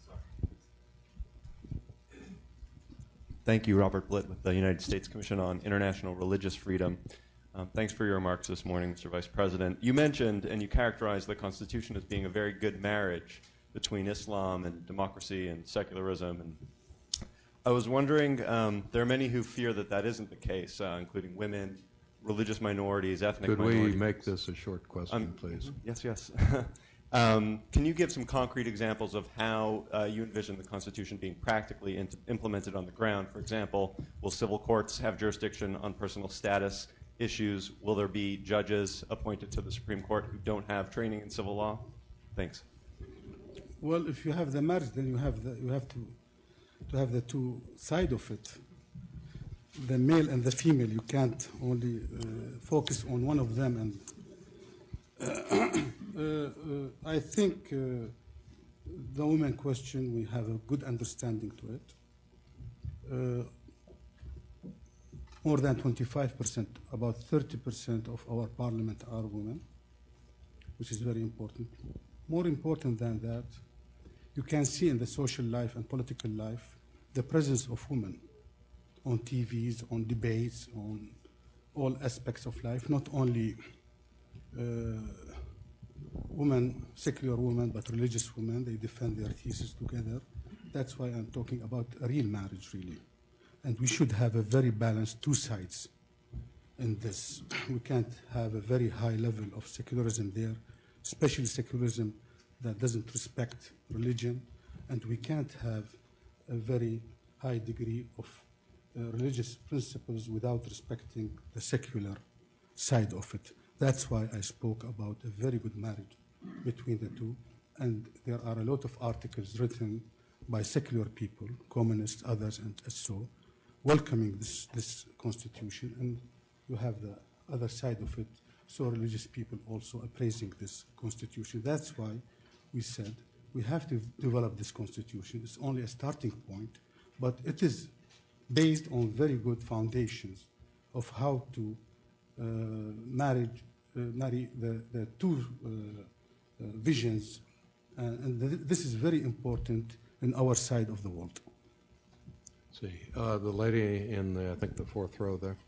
Thank you, Robert Blitt with the United States Commission on International Religious Freedom. Um, thanks for your remarks this morning, Mister Vice President. You mentioned and you characterized the Constitution as being a very good marriage between Islam and democracy and secularism. And I was wondering, um, there are many who fear that that isn't the case, uh, including women, religious minorities, ethnic Could minorities. we make this a short question, Um, please? Yes, yes. um, can you give some concrete examples of how uh, you envision the Constitution being practically in implemented on the ground? For example, will civil courts have jurisdiction on personal status issues? Will there be judges appointed to the Supreme Court who don't have training in civil law? Thanks. Well, if you have the marriage, then you have the, you have to to have the two sides of it. The male and the female. You can't only uh, focus on one of them. And uh, uh, uh, I think uh, the women question, we have a good understanding to it. Uh, more than twenty-five percent, about thirty percent of our parliament are women, which is very important. More important than that, you can see in the social life and political life the presence of women on T Vs, on debates, on all aspects of life, not only uh, women, secular women, but religious women. They defend their thesis together. That's why I'm talking about a real marriage, really. And we should have a very balanced two sides in this. We can't have a very high level of secularism there, especially secularism that doesn't respect religion, and we can't have a very high degree of uh, religious principles without respecting the secular side of it. That's why I spoke about a very good marriage between the two, and there are a lot of articles written by secular people, communists, others, and so, welcoming this, this constitution, and you have the other side of it, so religious people also appraising this constitution. That's why we said we have to develop this constitution. It's only a starting point, but it is based on very good foundations of how to uh, marriage, uh, marry the, the two uh, uh, visions, uh, and th this is very important in our side of the world. Let's see, uh, the lady in the, I think the fourth row there.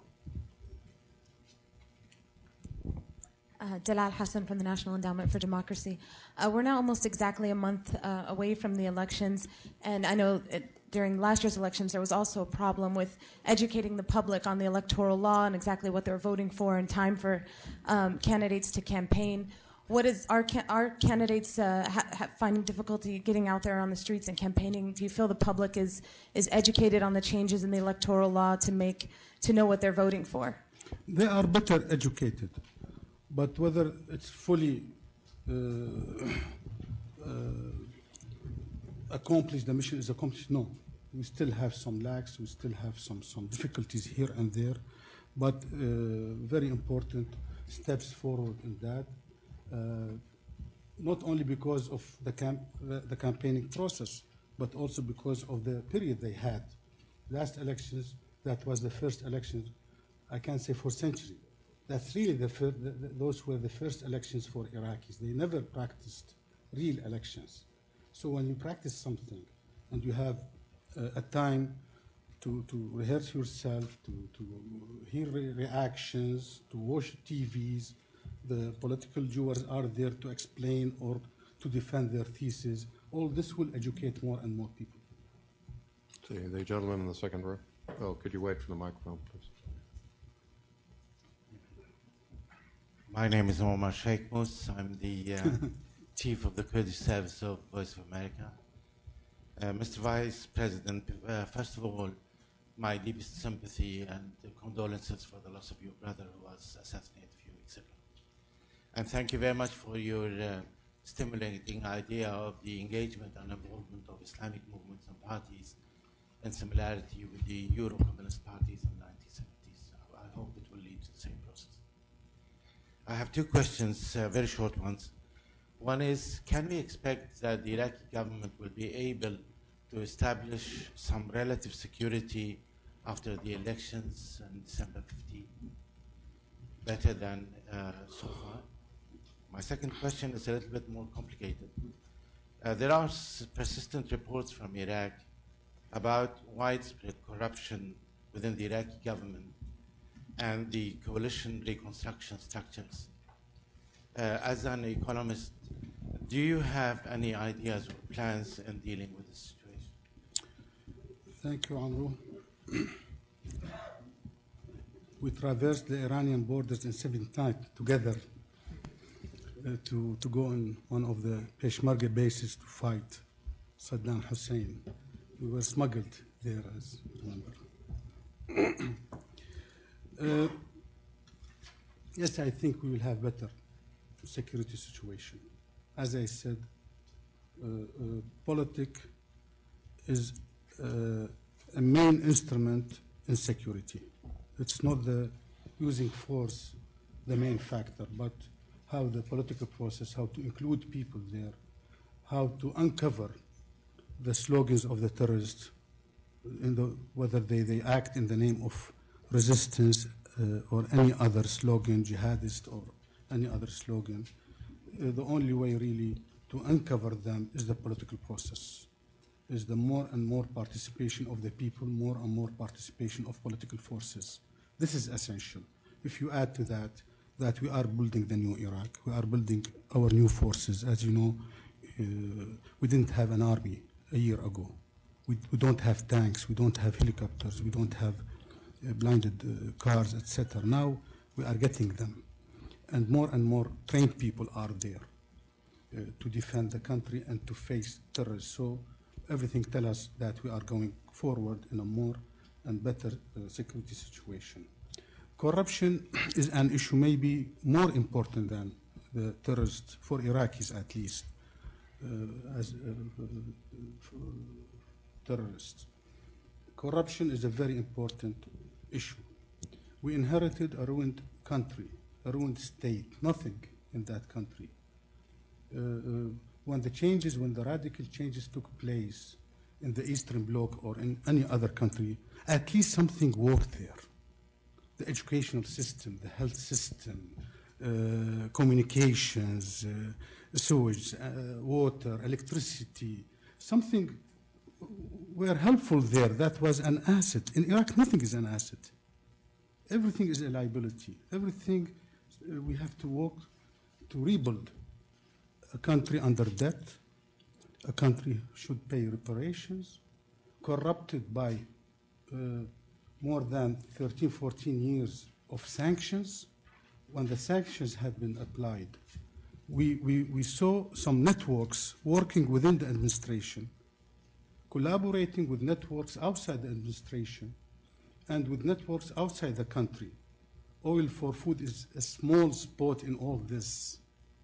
Uh, Dalal Hassan from the National Endowment for Democracy. Uh, we're now almost exactly a month uh, away from the elections, and I know it, during last year's elections there was also a problem with educating the public on the electoral law and exactly what they're voting for in time for um, candidates to campaign. What is our ca our candidates uh, ha ha finding difficulty getting out there on the streets and campaigning? Do you feel the public is is educated on the changes in the electoral law to make to know what they're voting for? They are better educated. But whether it's fully uh, uh, accomplished, the mission is accomplished, no. We still have some lacks, we still have some, some difficulties here and there, but uh, very important steps forward in that, uh, not only because of the, camp, the, the campaigning process, but also because of the period they had. Last elections, that was the first election, I can't say for centuries. That's really the, fir the, the those were the first elections for Iraqis. They never practiced real elections. So when you practice something and you have uh, a time to, to rehearse yourself, to, to hear re reactions, to watch T Vs. The political viewers are there to explain or to defend their thesis. All this will educate more and more people. See, the gentleman in the second row. Oh, could you wait for the microphone, please? My name is Omar Sheikh Mus. I'm the uh, chief of the Kurdish service of Voice of America. Uh, Mister Vice President, uh, first of all, my deepest sympathy and condolences for the loss of your brother who was assassinated a few weeks ago. And thank you very much for your uh, stimulating idea of the engagement and involvement of Islamic movements and parties in similarity with the Euro-communist parties in the nineteen seventies. I hope it will lead to the same process. I have two questions, uh, very short ones. One is, can we expect that the Iraqi government will be able to establish some relative security after the elections on December fifteenth, better than uh, so far? My second question is a little bit more complicated. Uh, there are persistent reports from Iraq about widespread corruption within the Iraqi government and the coalition reconstruction structures. Uh, as an economist, do you have any ideas or plans in dealing with this situation? Thank you, Amru. We traversed the Iranian borders in seventy-nine together uh, to, to go on one of the Peshmerga bases to fight Saddam Hussein. We were smuggled there, as you remember. uh, yes, I think we will have better security situation. As I said, uh, uh, politics is uh, a main instrument in security. It's not the using force the main factor, but how the political process, how to include people there, how to uncover the slogans of the terrorists, in the, whether they, they act in the name of resistance uh, or any other slogan, jihadist or any other slogan. Uh, the only way really to uncover them is the political process, is the more and more participation of the people, more and more participation of political forces. This is essential. If you add to that, that we are building the new Iraq, we are building our new forces. As you know, uh, we didn't have an army a year ago. We, we don't have tanks, we don't have helicopters, we don't have uh, blinded uh, cars, et cetera. Now we are getting them. And more and more trained people are there uh, to defend the country and to face terrorists. So everything tells us that we are going forward in a more and better uh, security situation. Corruption is an issue maybe more important than the terrorists, for Iraqis at least, uh, as uh, uh, terrorists. Corruption is a very important issue. We inherited a ruined country, a ruined state, nothing in that country. Uh, uh, when the changes, when the radical changes took place in the Eastern Bloc or in any other country, at least something worked there. The educational system, the health system, uh, communications, uh, sewage, uh, water, electricity, something were helpful there. That was an asset. In Iraq, nothing is an asset. Everything is a liability. Everything uh, we have to work to rebuild. A country under debt, a country should pay reparations, corrupted by uh, more than thirteen, fourteen years of sanctions. When the sanctions had been applied, we, we, we saw some networks working within the administration, collaborating with networks outside the administration, and with networks outside the country. Oil for food is a small spot in all this.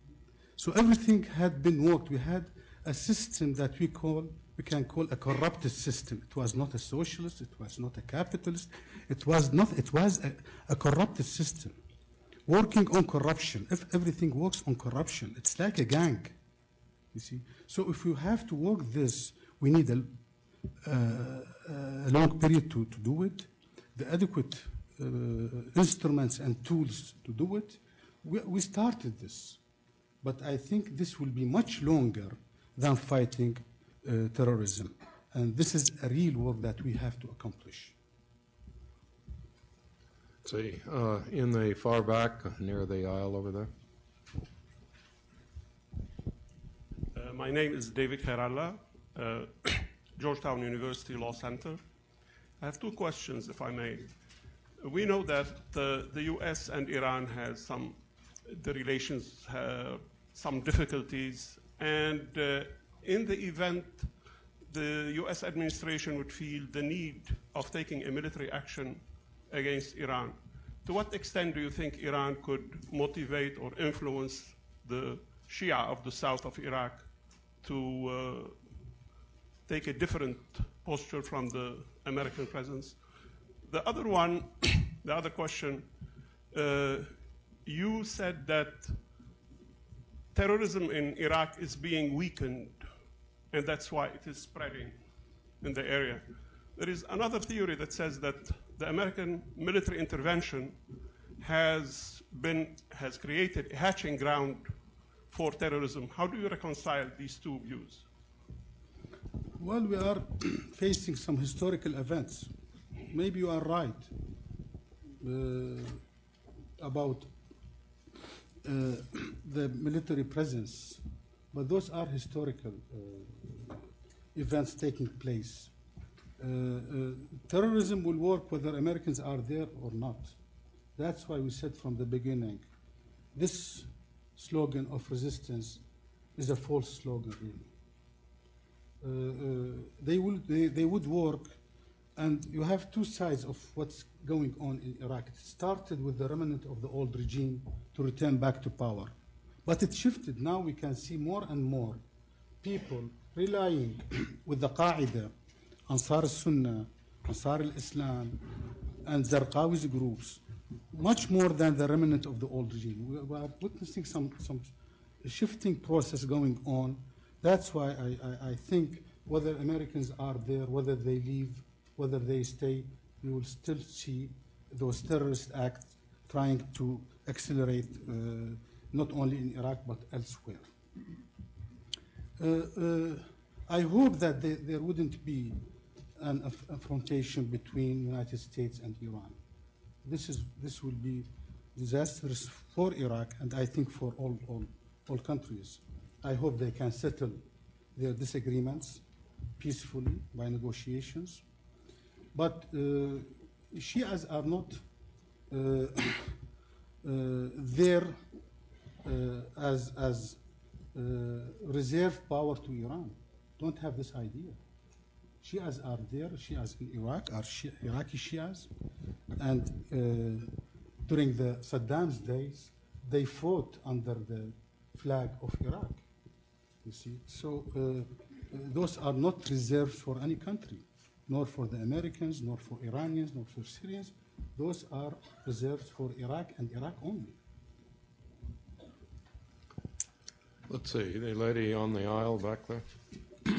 So everything had been worked. We had a system that we call, we can call a corrupted system. It was not a socialist, it was not a capitalist, it was not, it was a, a corrupted system. Working on corruption, if everything works on corruption, it's like a gang, you see. So if you have to work this, we need a, uh, a long period to, to do it, the adequate uh, instruments and tools to do it. We, we started this, but I think this will be much longer than fighting uh, terrorism. And this is a real work that we have to accomplish. Let's see, uh, in the far back, uh, near the aisle over there. Uh, my name is David Khairallah, uh, Georgetown University Law Center. I have two questions, if I may. We know that uh, the U S and Iran has some, the relations have some difficulties, and uh, in the event the U S administration would feel the need of taking a military action against Iran, to what extent do you think Iran could motivate or influence the Shia of the south of Iraq to uh, take a different posture from the American presence? The other one, the other question, uh, you said that terrorism in Iraq is being weakened, and that's why it is spreading in the area. There is another theory that says that the American military intervention has been, has created a hatching ground for terrorism. How do you reconcile these two views? Well, we are facing some historical events. Maybe you are right uh, about uh, the military presence, but those are historical uh, events taking place. Uh, uh, terrorism will work whether Americans are there or not. That's why we said from the beginning, this slogan of resistance is a false slogan, really. Uh, uh, they, will, they, they would work, and you have two sides of what's going on in Iraq. It started with the remnant of the old regime to return back to power. But it shifted. Now we can see more and more people relying with the Qaeda, Ansar al-Sunnah, Ansar al-Islam, and Zarqawi's groups, much more than the remnant of the old regime. We, we are witnessing some, some shifting process going on. That's why I, I, I think whether Americans are there, whether they leave, whether they stay, you will still see those terrorist acts trying to accelerate uh, not only in Iraq but elsewhere. Uh, uh, I hope that there, there wouldn't be an aff- confrontation between United States and Iran. This is this will be disastrous for Iraq, and I think for all all, all countries. I hope they can settle their disagreements peacefully by negotiations. But uh, Shias are not uh, uh, there uh, as, as uh, reserve power to Iran. Don't have this idea. Shias are there. Shias in Iraq are Shi- Iraqi Shias. And uh, during the Saddam's days, they fought under the flag of Iraq. You see, so uh, uh, those are not reserved for any country, nor for the Americans, nor for Iranians, nor for Syrians. Those are reserved for Iraq and Iraq only. Let's see, the lady on the aisle back there. Hi,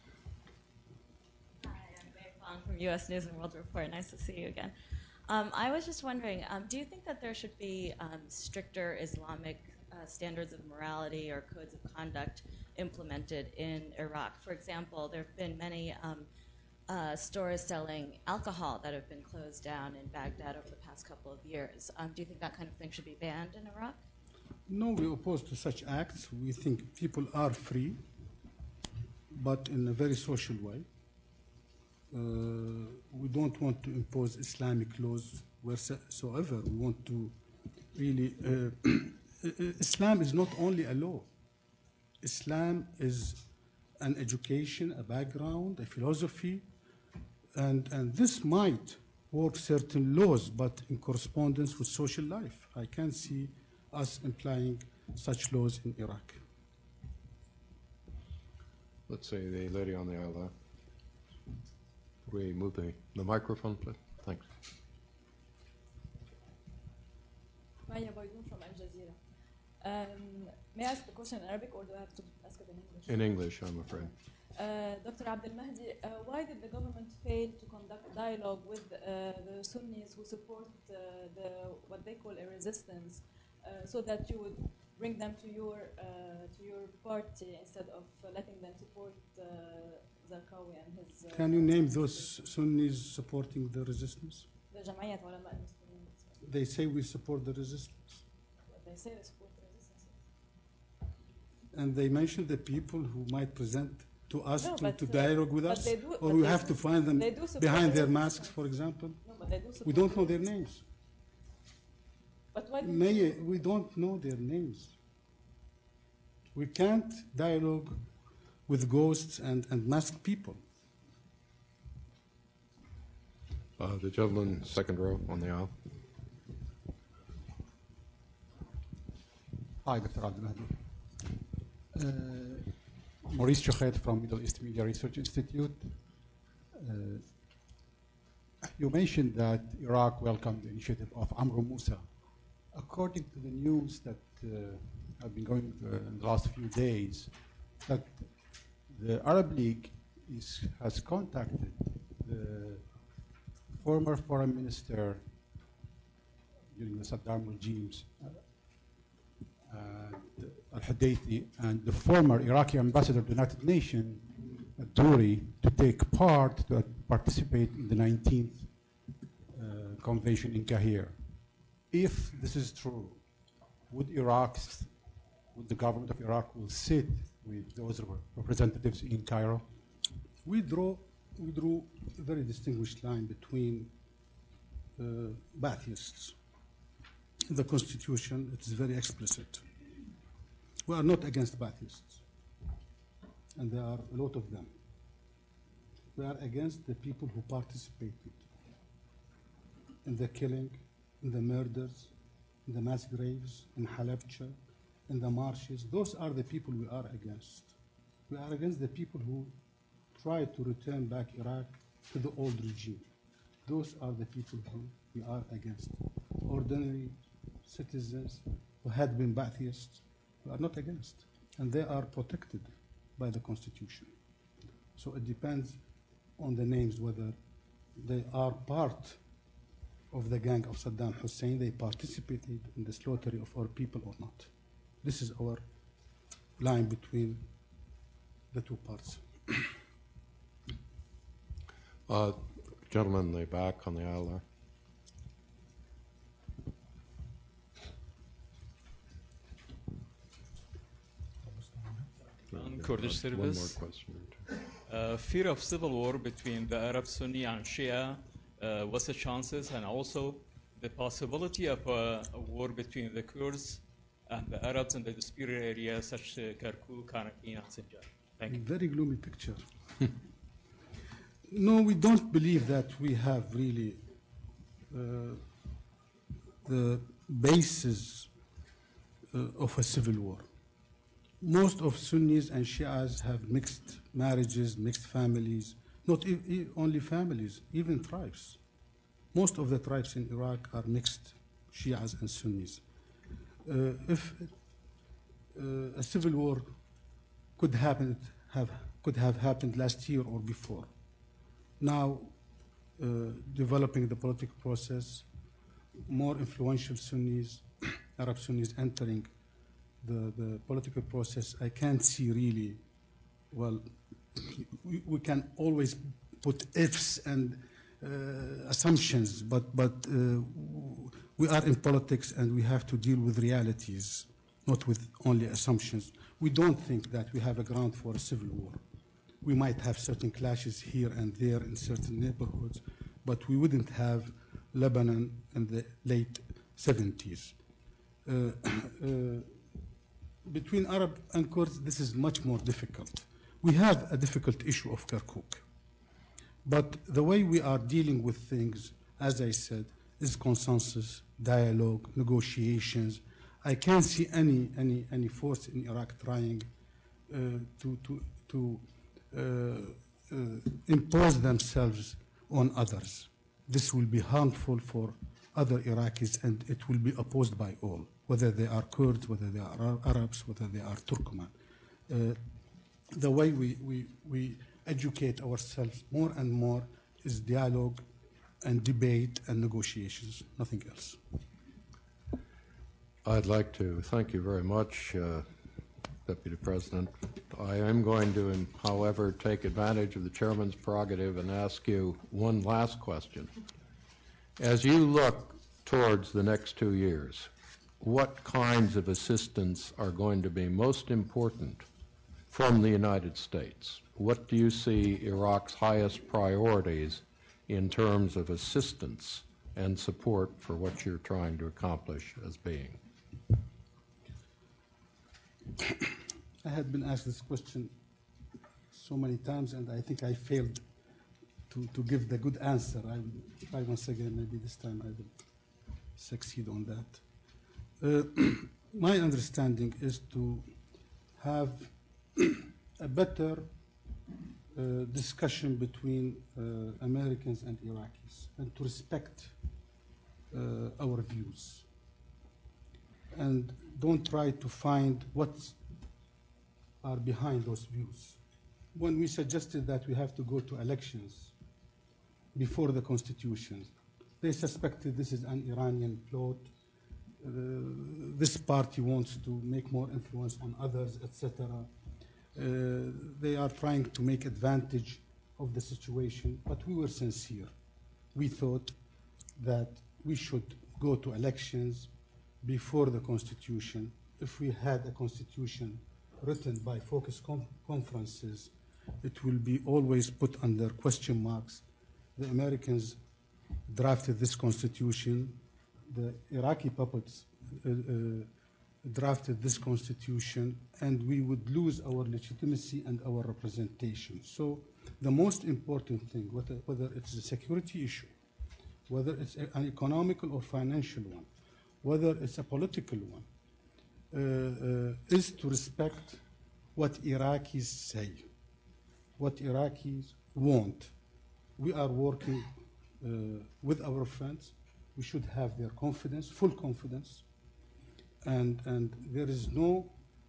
I'm Mei Fong from U S News and World Report. Nice to see you again. Um, I was just wondering, um, do you think that there should be um, stricter Islamic uh, standards of morality or codes of conduct implemented in Iraq? For example, there have been many um, uh, stores selling alcohol that have been closed down in Baghdad over the past couple of years. Um, do you think that kind of thing should be banned in Iraq? No, we oppose to such acts. We think people are free, but in a very social way. Uh, we don't want to impose Islamic laws whatsoever. We want to really... Uh, Islam is not only a law. Islam is an education, a background, a philosophy, and, and this might work certain laws, but in correspondence with social life. I can't see us implying such laws in Iraq. Let's see, the lady on the aisle there. Could we move the, the microphone, please? Thanks. Maya Boydun from Al Jazeera. Um, may I ask the question in Arabic or do I have to ask it in English? In English, I'm afraid. Uh, Doctor Abdel Mahdi, uh, why did the government fail to conduct dialogue with uh, the Sunnis who support uh, the what they call a resistance, uh, so that you would bring them to your uh, to your party instead of uh, letting them support uh, Zarqawi and his. Uh, Can you name those Sunnis supporting the resistance? the جمعية علماء المسلمين. They say we support the resistance. They say they support the resistance. And they mention the people who might present to us No, to, but, to uh, dialogue with but us, they do- or but we they have do- to find them they do support behind the their resistance. masks, for example. No, but they do We support don't the know their resistance. names. But why don't May, you? we don't know their names. We can't dialogue with ghosts and, and masked people. Uh, the gentleman, second row on the aisle. Hi, Doctor Abdul Mahdi. Uh, Maurice Chokhet from Middle East Media Research Institute. Uh, you mentioned that Iraq welcomed the initiative of Amr Moussa. According to the news that uh, have been going uh, in the last few days, that the Arab League is, has contacted the former foreign minister during the Saddam regimes, uh, and Al-Hudaythi, and the former Iraqi ambassador to the United Nations, Duri, to take part, to participate in the nineteenth uh, convention in Cairo. If this is true, would Iraq, would the government of Iraq will sit with those representatives in Cairo? We draw, we drew a very distinguished line between uh, Ba'athists. In the Constitution, it is very explicit. We are not against Ba'athists, and there are a lot of them. We are against the people who participated in the killing, in the murders, in the mass graves, in Halabja, in the marshes. Those are the people we are against. We are against the people who tried to return back Iraq to the old regime. Those are the people who we are against. Ordinary citizens who had been Ba'athists, we are not against. And they are protected by the Constitution. So it depends on the names, whether they are part of the gang of Saddam Hussein, they participated in the slaughter of our people or not. This is our line between the two parts. Uh, gentleman in the back on the aisle there. On Kurdish One more service. question. Uh, fear of civil war between the Arab Sunni and Shia, uh, what's the chances, and also the possibility of uh, a war between the Kurds and the Arabs in the disputed areas such as Kirkuk, Kanakin, and Sinjar? Thank you. Very gloomy picture. No, we don't believe that we have really uh, the basis uh, of a civil war. Most of Sunnis and Shias have mixed marriages, mixed families, not e e only families, even tribes. Most of the tribes in Iraq are mixed Shias and Sunnis. Uh, if uh, a civil war could happen, have, could have happened last year or before. Now, uh, developing the political process, more influential Sunnis, Arab Sunnis entering the, the political process, I can't see really, well, we, we can always put ifs and uh, assumptions, but, but uh, we are in politics and we have to deal with realities, not with only assumptions. We don't think that we have a ground for a civil war. We might have certain clashes here and there in certain neighborhoods, but we wouldn't have Lebanon in the late seventies. Uh, uh, between Arab and Kurds, this is much more difficult. We have a difficult issue of Kirkuk. But the way we are dealing with things, as I said, is consensus, dialogue, negotiations. I can't see any, any, any force in Iraq trying uh, to, to, to uh, uh, impose themselves on others. This will be harmful for other Iraqis, and it will be opposed by all, whether they are Kurds, whether they are Arabs, whether they are Turkmen. Uh, the way we, we, we educate ourselves more and more is dialogue and debate and negotiations, nothing else. I'd like to thank you very much, uh, Deputy President I am going to, however, take advantage of the chairman's prerogative and ask you one last question. As you look towards the next two years, what kinds of assistance are going to be most important from the United States? What do you see Iraq's highest priorities in terms of assistance and support for what you're trying to accomplish as being? I had been asked this question so many times, and I think I failed to, to give the good answer. I will try once again. Maybe this time I will succeed on that. Uh, my understanding is to have a better uh, discussion between uh, Americans and Iraqis, and to respect uh, our views. And don't try to find what are behind those views. When we suggested that we have to go to elections before the constitution, they suspected this is an Iranian plot. Uh, this party wants to make more influence on others, et cetera. Uh, they are trying to make advantage of the situation, but we were sincere. We thought that we should go to elections before the constitution. If we had a constitution written by focus con conferences, it will be always put under question marks. The Americans drafted this constitution. The Iraqi puppets uh, uh, drafted this constitution, and we would lose our legitimacy and our representation. So the most important thing, whether, whether it's a security issue, whether it's a, an economical or financial one, whether it's a political one, uh, uh, is to respect what Iraqis say, what Iraqis want. We are working uh, with our friends. We should have their confidence, full confidence, and, and there is no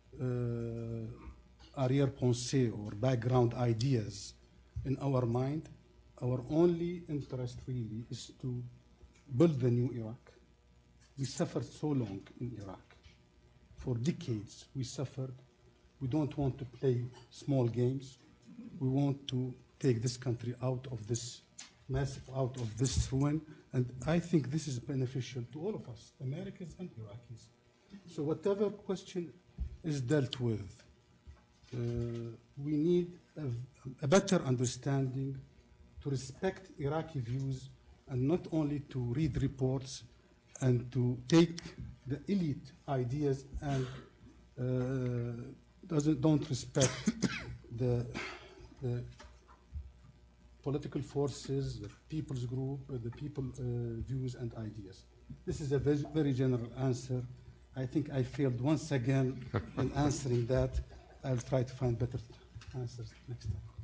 uh, arrière-pensée or background ideas in our mind. Our only interest really is to build the new Iraq. We suffered so long in Iraq. For decades we suffered. We don't want to play small games. We want to take this country out of this mess, out of this ruin, and I think this is beneficial to all of us, Americans and Iraqis. So whatever question is dealt with, uh, we need a, a better understanding to respect Iraqi views and not only to read reports and to take the elite ideas and uh, doesn't, don't respect the, the political forces, the people's group, uh, the people uh, views and ideas. This is a very, very general answer. I think I failed once again in answering that. I'll try to find better answers next time.